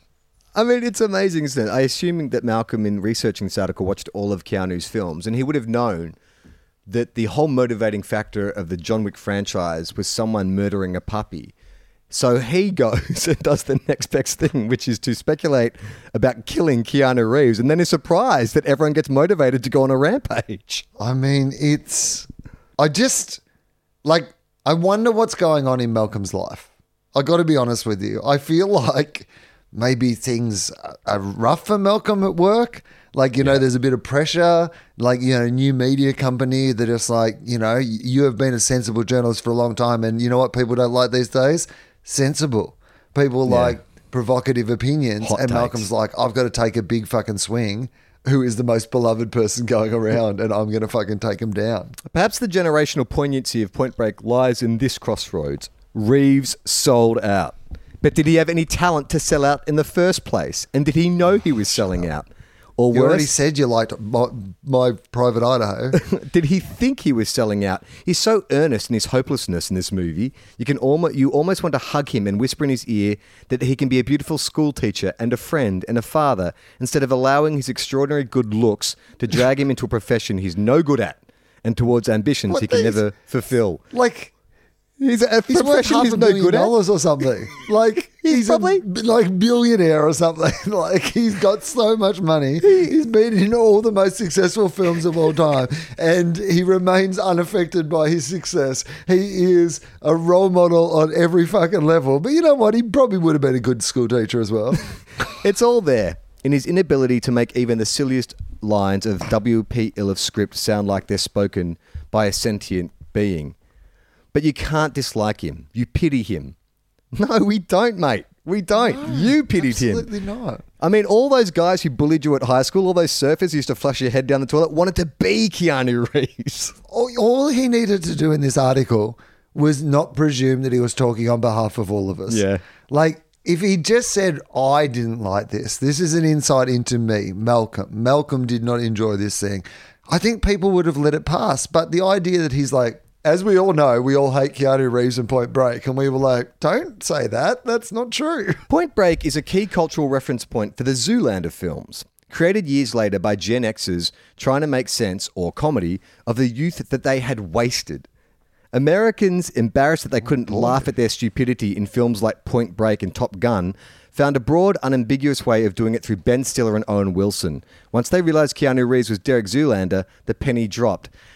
I mean, it's amazing, isn't it? I assuming that Malcolm, in researching this article, watched all of Keanu's films, and he would have known that the whole motivating factor of the John Wick franchise was someone murdering a puppy. So he goes and does the next best thing, which is to speculate about killing Keanu Reeves, and then is surprised that everyone gets motivated to go on a rampage. I mean, it's... I just... Like, I wonder what's going on in Malcolm's life. I got to be honest with you. I feel like maybe things are rough for Malcolm at work. Like, you know, yeah. There's a bit of pressure. Like, you know, new media company that just like, you know, you have been a sensible journalist for a long time, and you know what people don't like these days? Sensible. People yeah. like provocative opinions. Hot and takes. Malcolm's like, I've got to take a big fucking swing. Who is the most beloved person going around, and I'm going to fucking take him down. Perhaps the generational poignancy of Point Break lies in this crossroads. Reeves sold out. But did he have any talent to sell out in the first place? And did he know he was selling out? Or you worse, already said you liked my, my Private Idaho. Did he think he was selling out? He's so earnest in his hopelessness in this movie. You can almost you almost want to hug him and whisper in his ear that he can be a beautiful school teacher and a friend and a father, instead of allowing his extraordinary good looks to drag him into a profession he's no good at and towards ambitions What he can these- never fulfill. Like, He's a he's worth profession half he's a no billion good at. dollars or something. Like, He's he's, probably- a, like billionaire or something. Like, he's got so much money. He's been in all the most successful films of all time, and he remains unaffected by his success. He is a role model on every fucking level. But you know what? He probably would have been a good school teacher as well. It's all there in his inability to make even the silliest lines of W P Illiff's script sound like they're spoken by a sentient being. But you can't dislike him. You pity him. No, we don't, mate. We don't. No, you pitied him. Absolutely not. I mean, all those guys who bullied you at high school, all those surfers who used to flush your head down the toilet, wanted to be Keanu Reeves. All, all he needed to do in this article was not presume that he was talking on behalf of all of us. Yeah. Like, if he just said, I didn't like this, this is an insight into me, Malcolm. Malcolm did not enjoy this thing, I think people would have let it pass. But the idea that he's like, as we all know, we all hate Keanu Reeves and Point Break, and we were like, don't say that. That's not true. Point Break is a key cultural reference point for the Zoolander films, created years later by Gen Xers trying to make sense, or comedy, of the youth that they had wasted. Americans, embarrassed that they couldn't laugh at their stupidity in films like Point Break and Top Gun, found a broad, unambiguous way of doing it through Ben Stiller and Owen Wilson. Once they realized Keanu Reeves was Derek Zoolander, the penny dropped.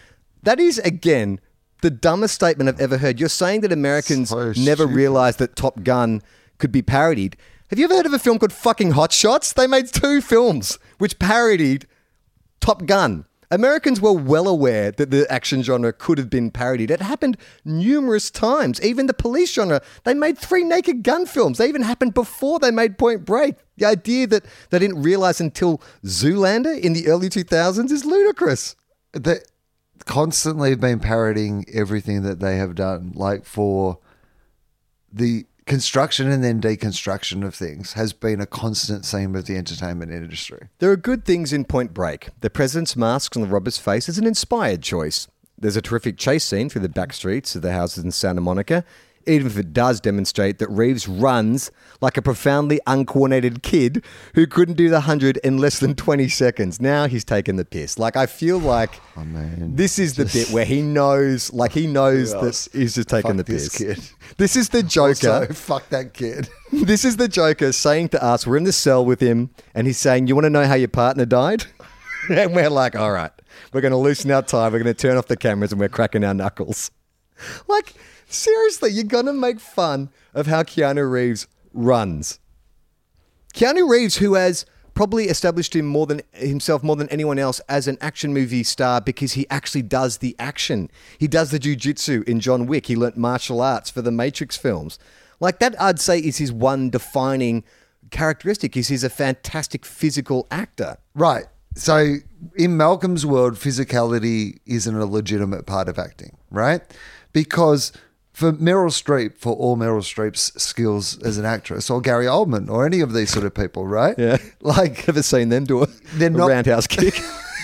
That is, again, the dumbest statement I've ever heard. You're saying that Americans So never stupid. realized that Top Gun could be parodied. Have you ever heard of a film called fucking Hot Shots? They made two films which parodied Top Gun. Americans were well aware that the action genre could have been parodied. It happened numerous times. Even the police genre, they made three Naked Gun films. They even happened before they made Point Break. The idea that they didn't realize until Zoolander in the early two thousands is ludicrous. They constantly have been parodying everything that they have done, like for the construction and then deconstruction of things has been a constant theme of the entertainment industry. There are good things in Point Break. The president's mask on the robber's face is an inspired choice. There's a terrific chase scene through the back streets of the houses in Santa Monica, even if it does demonstrate that Reeves runs like a profoundly uncoordinated kid who couldn't do the hundred in less than twenty seconds. Now he's taken the piss. Like, I feel like Oh, man. this is the bit where he knows, like he knows Yes. that he's just taken Fuck the this piss. kid. This is the Joker. Also, fuck that kid. This is the Joker saying to us, we're in the cell with him, and he's saying, you want to know how your partner died? And we're like, all right, we're going to loosen our tie, we're going to turn off the cameras, and we're cracking our knuckles. Like, seriously, you're going to make fun of how Keanu Reeves runs. Keanu Reeves, who has probably established him more than himself more than anyone else as an action movie star because he actually does the action. He does the jiu-jitsu in John Wick. He learnt martial arts for the Matrix films. Like, that, I'd say, is his one defining characteristic, is he's a fantastic physical actor. Right. So in Malcolm's world, physicality isn't a legitimate part of acting, right? Because for Meryl Streep, for all Meryl Streep's skills as an actress, or Gary Oldman, or any of these sort of people, right? Yeah. Like, Ever seen them do a, They're a not- roundhouse kick?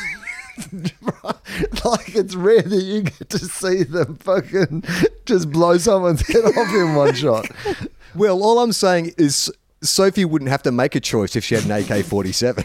like it's rare that you get to see them fucking just blow someone's head off in one shot. Well, all I'm saying is Sophie wouldn't have to make a choice if she had an A K forty-seven.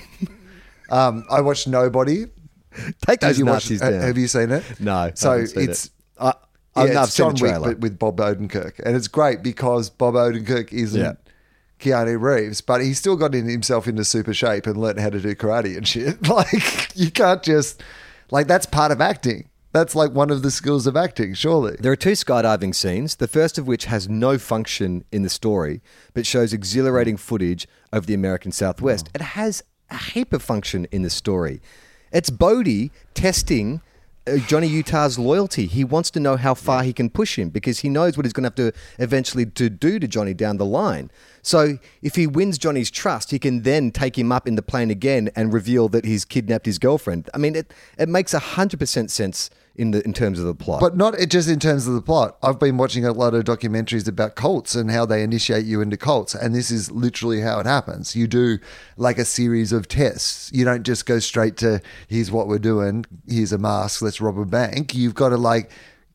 Um, I watched Nobody. Take those Have you watched- Nazis ha- down. Have you seen it? No, I So haven't seen it's it. I, I, yeah, no, I've it's seen John the Wick, trailer. but with Bob Odenkirk, and it's great because Bob Odenkirk isn't Yeah. Keanu Reeves, but he still got in himself into super shape and learned how to do karate and shit. Like, you can't just like that's part of acting. That's like one of the skills of acting, surely. There are two skydiving scenes, the first of which has no function in the story, but shows exhilarating footage of the American Southwest. It has a heap of function in the story. It's Bodhi testing uh, Johnny Utah's loyalty. He wants to know how far he can push him because he knows what he's going to have to eventually to do to Johnny down the line. So if he wins Johnny's trust, he can then take him up in the plane again and reveal that he's kidnapped his girlfriend. I mean, it, it makes one hundred percent sense in the in terms of the plot. But not just in terms of the plot. I've been watching a lot of documentaries about cults and how they initiate you into cults. And this is literally how it happens. You do like a series of tests. You don't just go straight to, here's what we're doing. Here's a mask. Let's rob a bank. You've got to like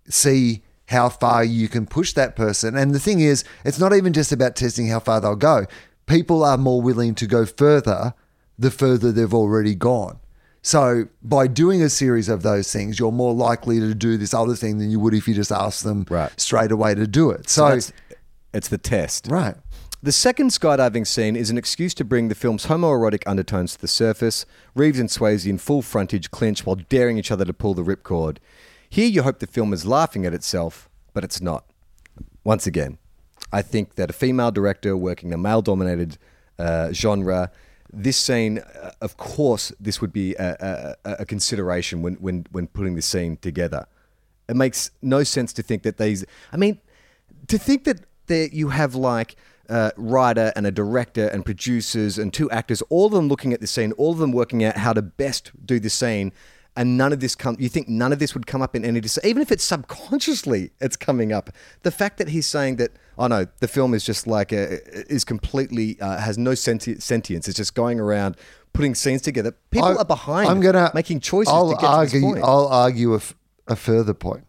see how far you can push that person. And the thing is, it's not even just about testing how far they'll go. People are more willing to go further the further they've already gone. So by doing a series of those things, you're more likely to do this other thing than you would if you just asked them Right. straight away to do it. So, that's, it's the test. right. The second skydiving scene is an excuse to bring the film's homoerotic undertones to the surface. Reeves and Swayze in full frontage clinch while daring each other to pull the ripcord. Here you hope the film is laughing at itself, but it's not. Once again, I think that a female director working in a male-dominated uh, genre, this scene, uh, of course, this would be a, a, a consideration when, when, when putting the scene together. It makes no sense to think that these... I mean, to think that there you have like a writer and a director and producers and two actors, all of them looking at the scene, all of them working out how to best do the scene, and none of this come. You think none of this would come up in any, even if it's subconsciously, it's coming up. The fact that he's saying that, oh no, the film is just like a, is completely uh, has no senti- sentience. It's just going around putting scenes together. People I- are behind. I'm gonna, making choices I'll to get argue, to this point. I'll argue a, f- a further point.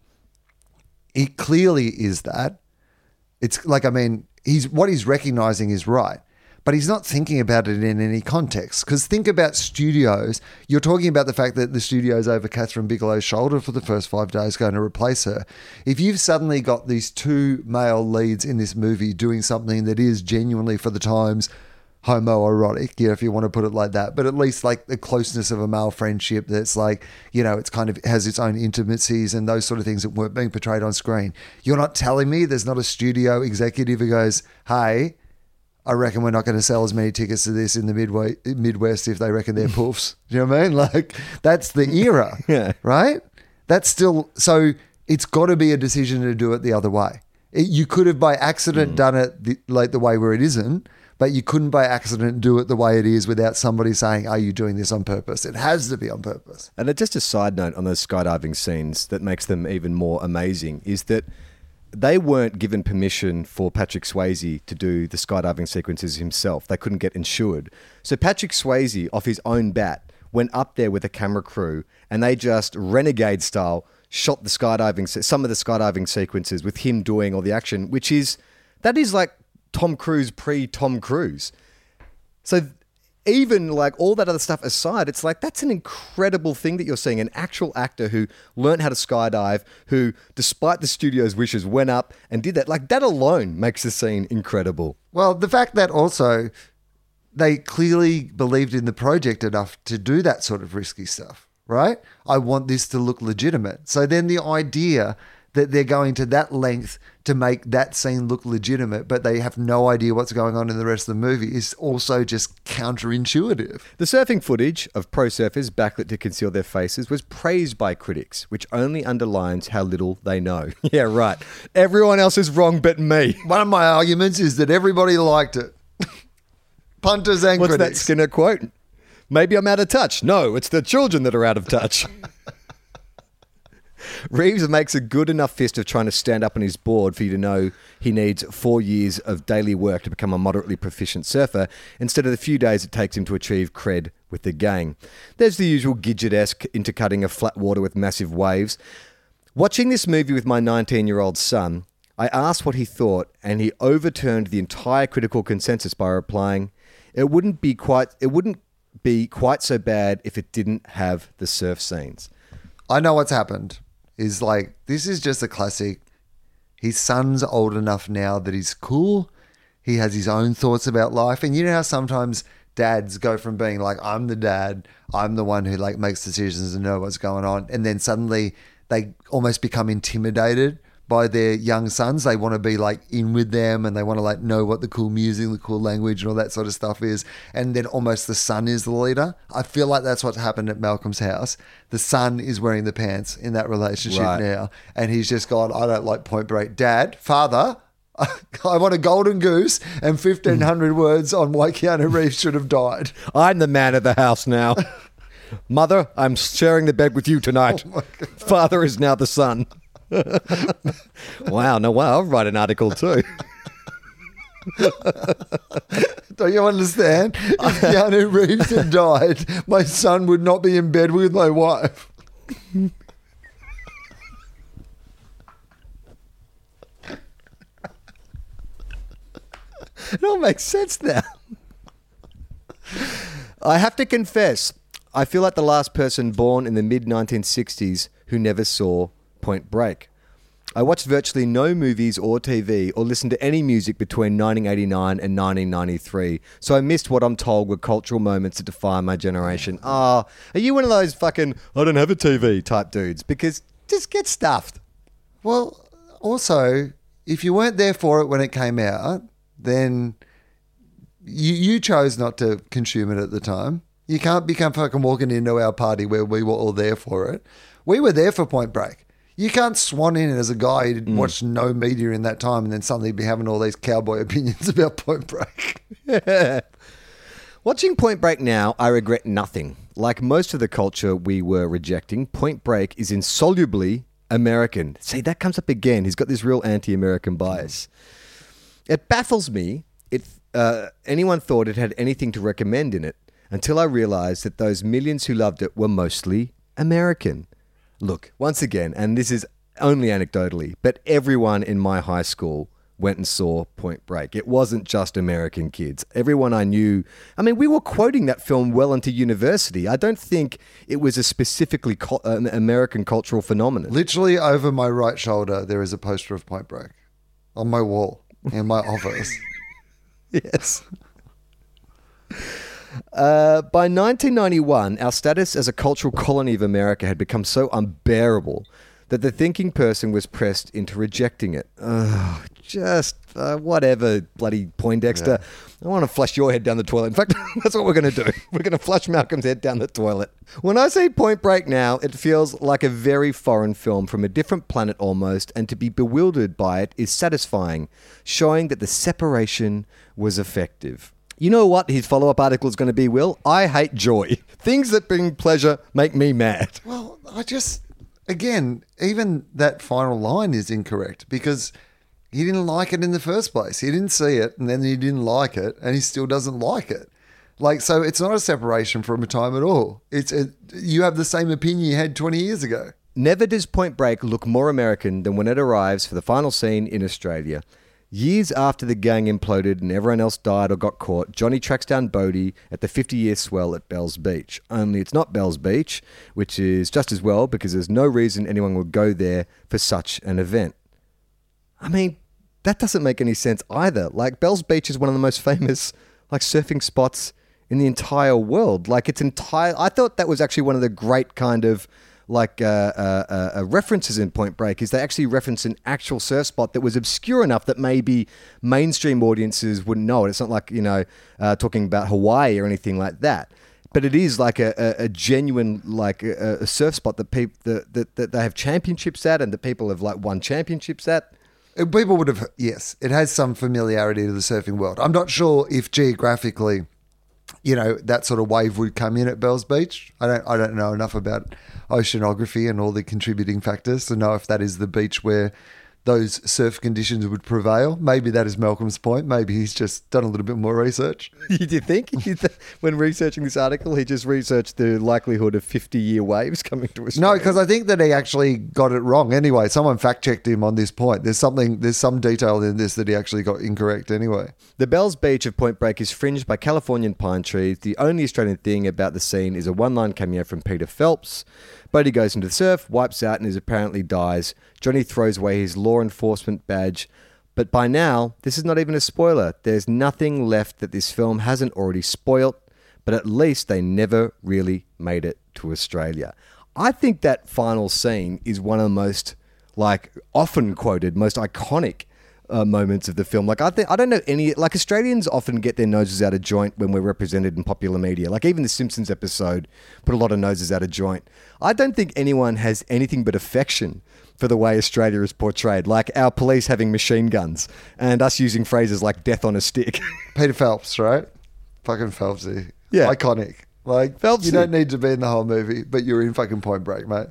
It clearly is that. It's like, I mean, he's what he's recognizing is right. But he's not thinking about it in any context. Because think about studios. You're talking about the fact that the studio's over Catherine Bigelow's shoulder for the first five days going to replace her. If you've suddenly got these two male leads in this movie doing something that is genuinely for the times homoerotic, you know, if you want to put it like that, but at least like the closeness of a male friendship that's like, you know, it's kind of has its own intimacies and those sort of things that weren't being portrayed on screen. You're not telling me there's not a studio executive who goes, hey, I reckon we're not going to sell as many tickets to this in the midway, Midwest if they reckon they're poofs. Do you know what I mean? Like, that's the era, yeah. right? That's still, so it's got to be a decision to do it the other way. It, you could have by accident mm. done it the, like the way where it isn't, but you couldn't by accident do it the way it is without somebody saying, are you doing this on purpose? It has to be on purpose. And just a side note on those skydiving scenes that makes them even more amazing is that they weren't given permission for Patrick Swayze to do the skydiving sequences himself. They couldn't get insured. So Patrick Swayze, off his own bat, went up there with a camera crew and they just renegade style shot the skydiving, some of the skydiving sequences with him doing all the action, which is, that is like Tom Cruise pre-Tom Cruise. So even like all that other stuff aside, it's like, that's an incredible thing that you're seeing. An actual actor who learned how to skydive, who, despite the studio's wishes, went up and did that. Like, that alone makes the scene incredible. Well, the fact that also they clearly believed in the project enough to do that sort of risky stuff, right? I want this to look legitimate. So then the idea that they're going to that length to make that scene look legitimate, but they have no idea what's going on in the rest of the movie is also just counterintuitive. The surfing footage of pro surfers backlit to conceal their faces was praised by critics, which only underlines how little they know. Yeah, right. Everyone else is wrong but me. One of my arguments is that everybody liked it. Punters and What's critics. What's that Skinner quote? Maybe I'm out of touch. No, it's the children that are out of touch. Reeves makes a good enough fist of trying to stand up on his board for you to know he needs four years of daily work to become a moderately proficient surfer instead of the few days it takes him to achieve cred with the gang. There's the usual Gidget-esque intercutting of flat water with massive waves. Watching this movie with my nineteen-year-old son, I asked what he thought, and he overturned the entire critical consensus by replying, "It wouldn't be quite. It wouldn't be quite so bad if it didn't have the surf scenes." I know what's happened. Is like, this is just a classic. His son's old enough now that he's cool. He has his own thoughts about life. And you know how sometimes dads go from being like, I'm the dad, I'm the one who like makes decisions and know what's going on. And then suddenly they almost become intimidated by their young sons. They want to be like in with them and they want to like know what the cool music, the cool language and all that sort of stuff is. And then almost the son is the leader. I feel like that's what's happened at Malcolm's house. The son is wearing the pants in that relationship right. now. And he's just gone, I don't like Point Break. Dad, father, I want a golden goose and fifteen hundred words on why Keanu Reeves should have died. I'm the man of the house now. Mother, I'm sharing the bed with you tonight. Oh Father is now the son. Wow, no, wow, I'll write an article too. Don't you understand? If Keanu Reeves had died, my son would not be in bed with my wife. It all makes sense now. I have to confess, I feel like the last person born in the mid nineteen sixties who never saw Point Break. I watched virtually no movies or T V or listened to any music between nineteen eighty-nine and nineteen ninety-three, so I missed what I'm told were cultural moments that define my generation. Ah, oh, are you one of those fucking, I don't have a T V type dudes? Because just get stuffed. Well, also, if you weren't there for it when it came out, then you, you chose not to consume it at the time. You can't become fucking walking into our party where we were all there for it. We were there for Point Break. You can't swan in as a guy who mm. watched no media in that time and then suddenly be having all these cowboy opinions about Point Break. Yeah. Watching Point Break now, I regret nothing. Like most of the culture we were rejecting, Point Break is insolubly American. See, that comes up again. He's got this real anti-American bias. It baffles me if uh, anyone thought it had anything to recommend in it until I realized that those millions who loved it were mostly American. Look, once again, and this is only anecdotally, but everyone in my high school went and saw Point Break. It wasn't just American kids. Everyone I knew, I mean, we were quoting that film well into university. I don't think it was a specifically co- an American cultural phenomenon. Literally over my right shoulder, there is a poster of Point Break on my wall in my office. Yes. Uh, by nineteen ninety-one, our status as a cultural colony of America had become so unbearable that the thinking person was pressed into rejecting it. Ugh, just uh, whatever, bloody Poindexter. Yeah. I want to flush your head down the toilet. In fact, that's what we're going to do. We're going to flush Malcolm's head down the toilet. When I see Point Break now, it feels like a very foreign film from a different planet almost, and to be bewildered by it is satisfying, showing that the separation was effective. You know what his follow-up article is going to be, Will? I hate joy. Things that bring pleasure make me mad. Well, I just... Again, even that final line is incorrect because he didn't like it in the first place. He didn't see it and then he didn't like it and he still doesn't like it. Like, so it's not a separation from a time at all. It's a, you have the same opinion you had twenty years ago. Never does Point Break look more American than when it arrives for the final scene in Australia. Years after the gang imploded and everyone else died or got caught, Johnny tracks down Bodie at the fifty-year swell at Bells Beach. Only it's not Bells Beach, which is just as well because there's no reason anyone would go there for such an event. I mean, that doesn't make any sense either. Like, Bells Beach is one of the most famous, like, surfing spots in the entire world. Like, it's entire... I thought that was actually one of the great kind of... like uh, uh, uh, references in Point Break is they actually reference an actual surf spot that was obscure enough that maybe mainstream audiences wouldn't know it. It's not like, you know, uh, talking about Hawaii or anything like that. But it is like a, a, a genuine, like a, a surf spot that people that, that, that they have championships at and that people have like won championships at. People would have, yes, it has some familiarity to the surfing world. I'm not sure if geographically, you know, that sort of wave would come in at Bells Beach. I don't I don't know enough about oceanography and all the contributing factors to know if that is the beach where those surf conditions would prevail. Maybe that is Malcolm's point. Maybe he's just done a little bit more research. You do think? When researching this article, he just researched the likelihood of fifty-year waves coming to Australia? No, because I think that he actually got it wrong anyway. Someone fact-checked him on this point. There's something, there's some detail in this that he actually got incorrect anyway. The Bells Beach of Point Break is fringed by Californian pine trees. The only Australian thing about the scene is a one-line cameo from Peter Phelps. Bodie goes into the surf, wipes out, and is apparently dies. Johnny throws away his law enforcement badge. But by now, this is not even a spoiler. There's nothing left that this film hasn't already spoilt, but at least they never really made it to Australia. I think that final scene is one of the most, like, often quoted, most iconic Uh, moments of the film. Like, I think I don't know any, like, Australians often get their noses out of joint when we're represented in popular media. Like, even the Simpsons episode put a lot of noses out of joint. I don't think anyone has anything but affection for the way Australia is portrayed. Like, our police having machine guns and us using phrases like death on a stick. Peter Phelps, right? Fucking Phelpsy. Yeah. Iconic. Like, Phelpsy. You don't need to be in the whole movie, but you're in fucking Point Break, mate.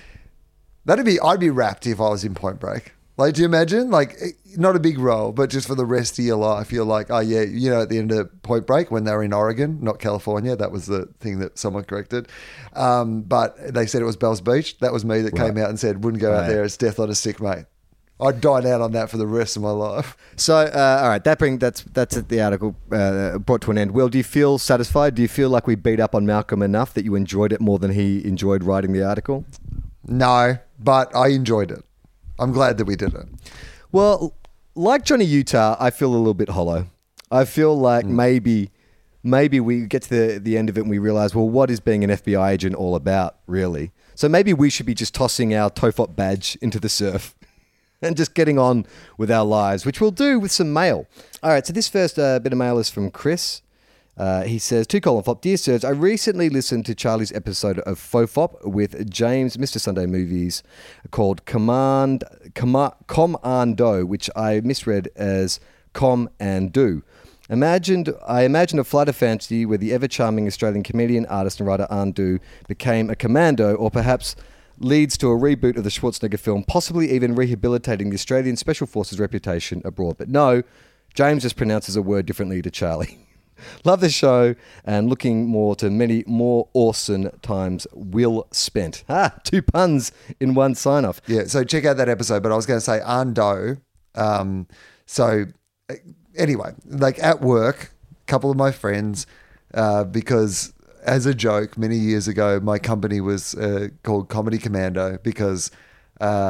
That'd be, I'd be wrapped if I was in Point Break. Like, do you imagine? Like, not a big role, but just for the rest of your life, you're like, oh, yeah, you know, at the end of Point Break when they were in Oregon, not California. That was the thing that someone corrected. Um, but they said it was Bells Beach. That was me that right. came out and said, wouldn't go right. out there. It's death on a stick, mate. I'd dine out on that for the rest of my life. So, uh, all right, that bring that's that's the article uh, brought to an end. Will, do you feel satisfied? Do you feel like we beat up on Malcolm enough that you enjoyed it more than he enjoyed writing the article? No, but I enjoyed it. I'm glad that we did it. Well, like Johnny Utah, I feel a little bit hollow. I feel like mm. maybe maybe we get to the, the end of it and we realise, well, what is being an F B I agent all about, really? So maybe we should be just tossing our T O F O P badge into the surf and just getting on with our lives, which we'll do with some mail. All right, so this first uh, bit of mail is from Chris. Uh, he says, to Colin Fop, Dear Sirs, I recently listened to Charlie's episode of Fofop with James, Mister Sunday Movies, called Command, Com- Commando, which I misread as Com and Do. Imagined, I imagined a flight of fantasy where the ever-charming Australian comedian, artist and writer Andu became a commando, or perhaps leads to a reboot of the Schwarzenegger film, possibly even rehabilitating the Australian Special Forces reputation abroad. But no, James just pronounces a word differently to Charlie. Love the show and looking more to many more awesome times Will spent. Ah, two puns in one sign-off. Yeah, so check out that episode. But I was going to say Ando. Um, so anyway, like at work, a couple of my friends, uh, because as a joke, many years ago, my company was uh, called Comedy Commando because uh,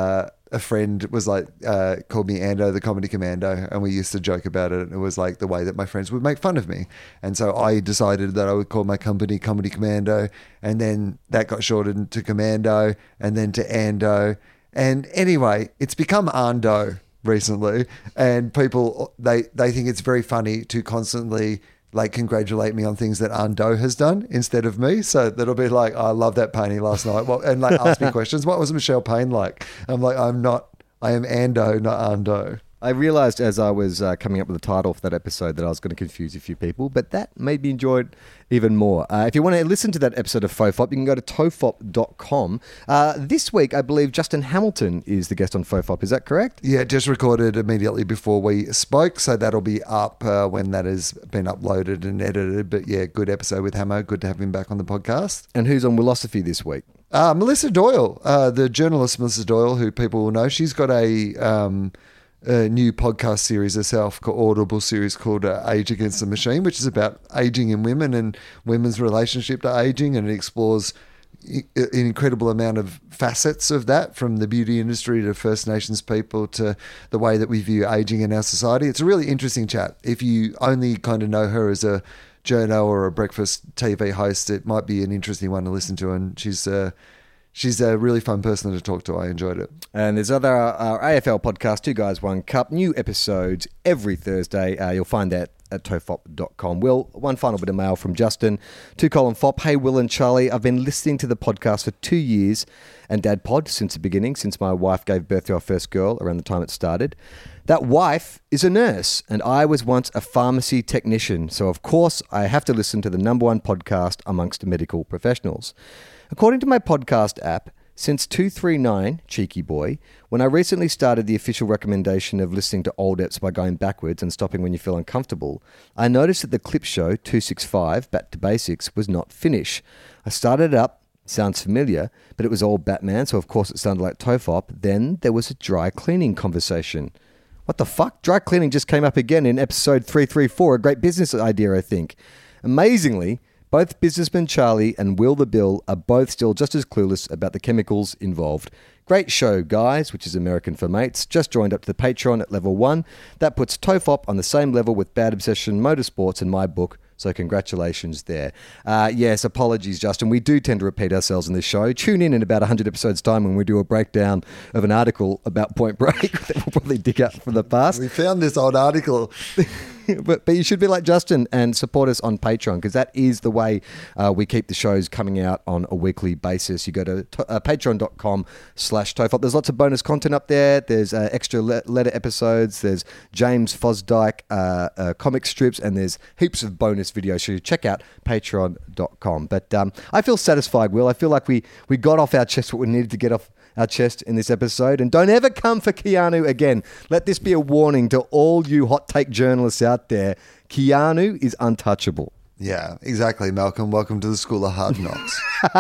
a friend was like, uh, called me Ando, the comedy commando. And we used to joke about it. And it was like the way that my friends would make fun of me. And so I decided that I would call my company Comedy Commando. And then that got shortened to Commando and then to Ando. And anyway, it's become Ando recently. And people, they, they think it's very funny to constantly like congratulate me on things that Ando has done instead of me. So that'll be like, oh, I love that painting last night. Well, and like ask me questions. What was Michelle Payne like? I'm like, I'm not, I am Ando, not Ando. I realised as I was uh, coming up with the title for that episode that I was going to confuse a few people, but that made me enjoy it even more. Uh, if you want to listen to that episode of Fofop, you can go to tofop dot com. Uh, this week, I believe Justin Hamilton is the guest on Fofop. Is that correct? Yeah, just recorded immediately before we spoke, so that'll be up uh, when that has been uploaded and edited. But yeah, good episode with Hamo. Good to have him back on the podcast. And who's on Willosophy this week? Uh, Melissa Doyle, uh, the journalist Melissa Doyle, who people will know. She's got a... Um, a new podcast series herself, called Audible series called uh, Age Against the Machine, which is about aging in women and women's relationship to aging, and it explores an incredible amount of facets of that, from the beauty industry to First Nations people to the way that we view aging in our society. It's a really interesting chat. If you only kind of know her as a journo or a breakfast T V host, it might be an interesting one to listen to, and she's uh, She's a really fun person to talk to. I enjoyed it. And there's other uh, A F L podcast, Two Guys, One Cup, new episodes every Thursday. Uh, you'll find that at tofop dot com. Will, one final bit of mail from Justin to Colin Fopp. Hey, Will and Charlie, I've been listening to the podcast for two years and Dad Pod since the beginning, since my wife gave birth to our first girl around the time it started. That wife is a nurse, and I was once a pharmacy technician. So, of course, I have to listen to the number one podcast amongst medical professionals. According to my podcast app, since two thirty-nine, cheeky boy, when I recently started the official recommendation of listening to old eps by going backwards and stopping when you feel uncomfortable, I noticed that the clip show two sixty-five, Back to Basics, was not finished. I started it up, sounds familiar, but it was all Batman, so of course it sounded like Tofop. Then there was a dry cleaning conversation. What the fuck? Dry cleaning just came up again in episode three thirty-four, a great business idea, I think. Amazingly, both Businessman Charlie and Will the Bill are both still just as clueless about the chemicals involved. Great show, guys, which is American for mates. Just joined up to the Patreon at level one. That puts Tofop on the same level with Bad Obsession Motorsports in my book. So congratulations there. Uh, yes, apologies, Justin. We do tend to repeat ourselves in this show. Tune in in about one hundred episodes' time when we do a breakdown of an article about Point Break that we'll probably dig up from the past. We found this old article. but, but you should be like Justin and support us on Patreon, because that is the way uh, we keep the shows coming out on a weekly basis. You go to to uh, patreon.com slash Tofop. There's lots of bonus content up there. There's uh, extra le- letter episodes. There's James Fosdyke uh, uh, comic strips, and there's heaps of bonus videos. So you check out patreon dot com. But um, I feel satisfied, Will. I feel like we, we got off our chest what we needed to get off our chest in this episode. And don't ever come for Keanu again. Let this be a warning to all you hot take journalists out there. Keanu is untouchable. Yeah, exactly, Malcolm. Welcome to the School of Hard Knocks.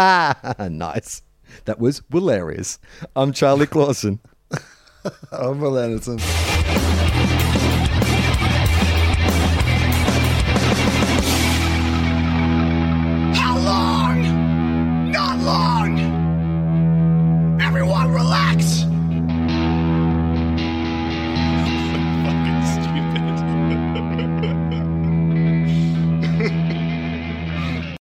Nice. That was hilarious. I'm Charlie Clausen. I'm Will Anderson.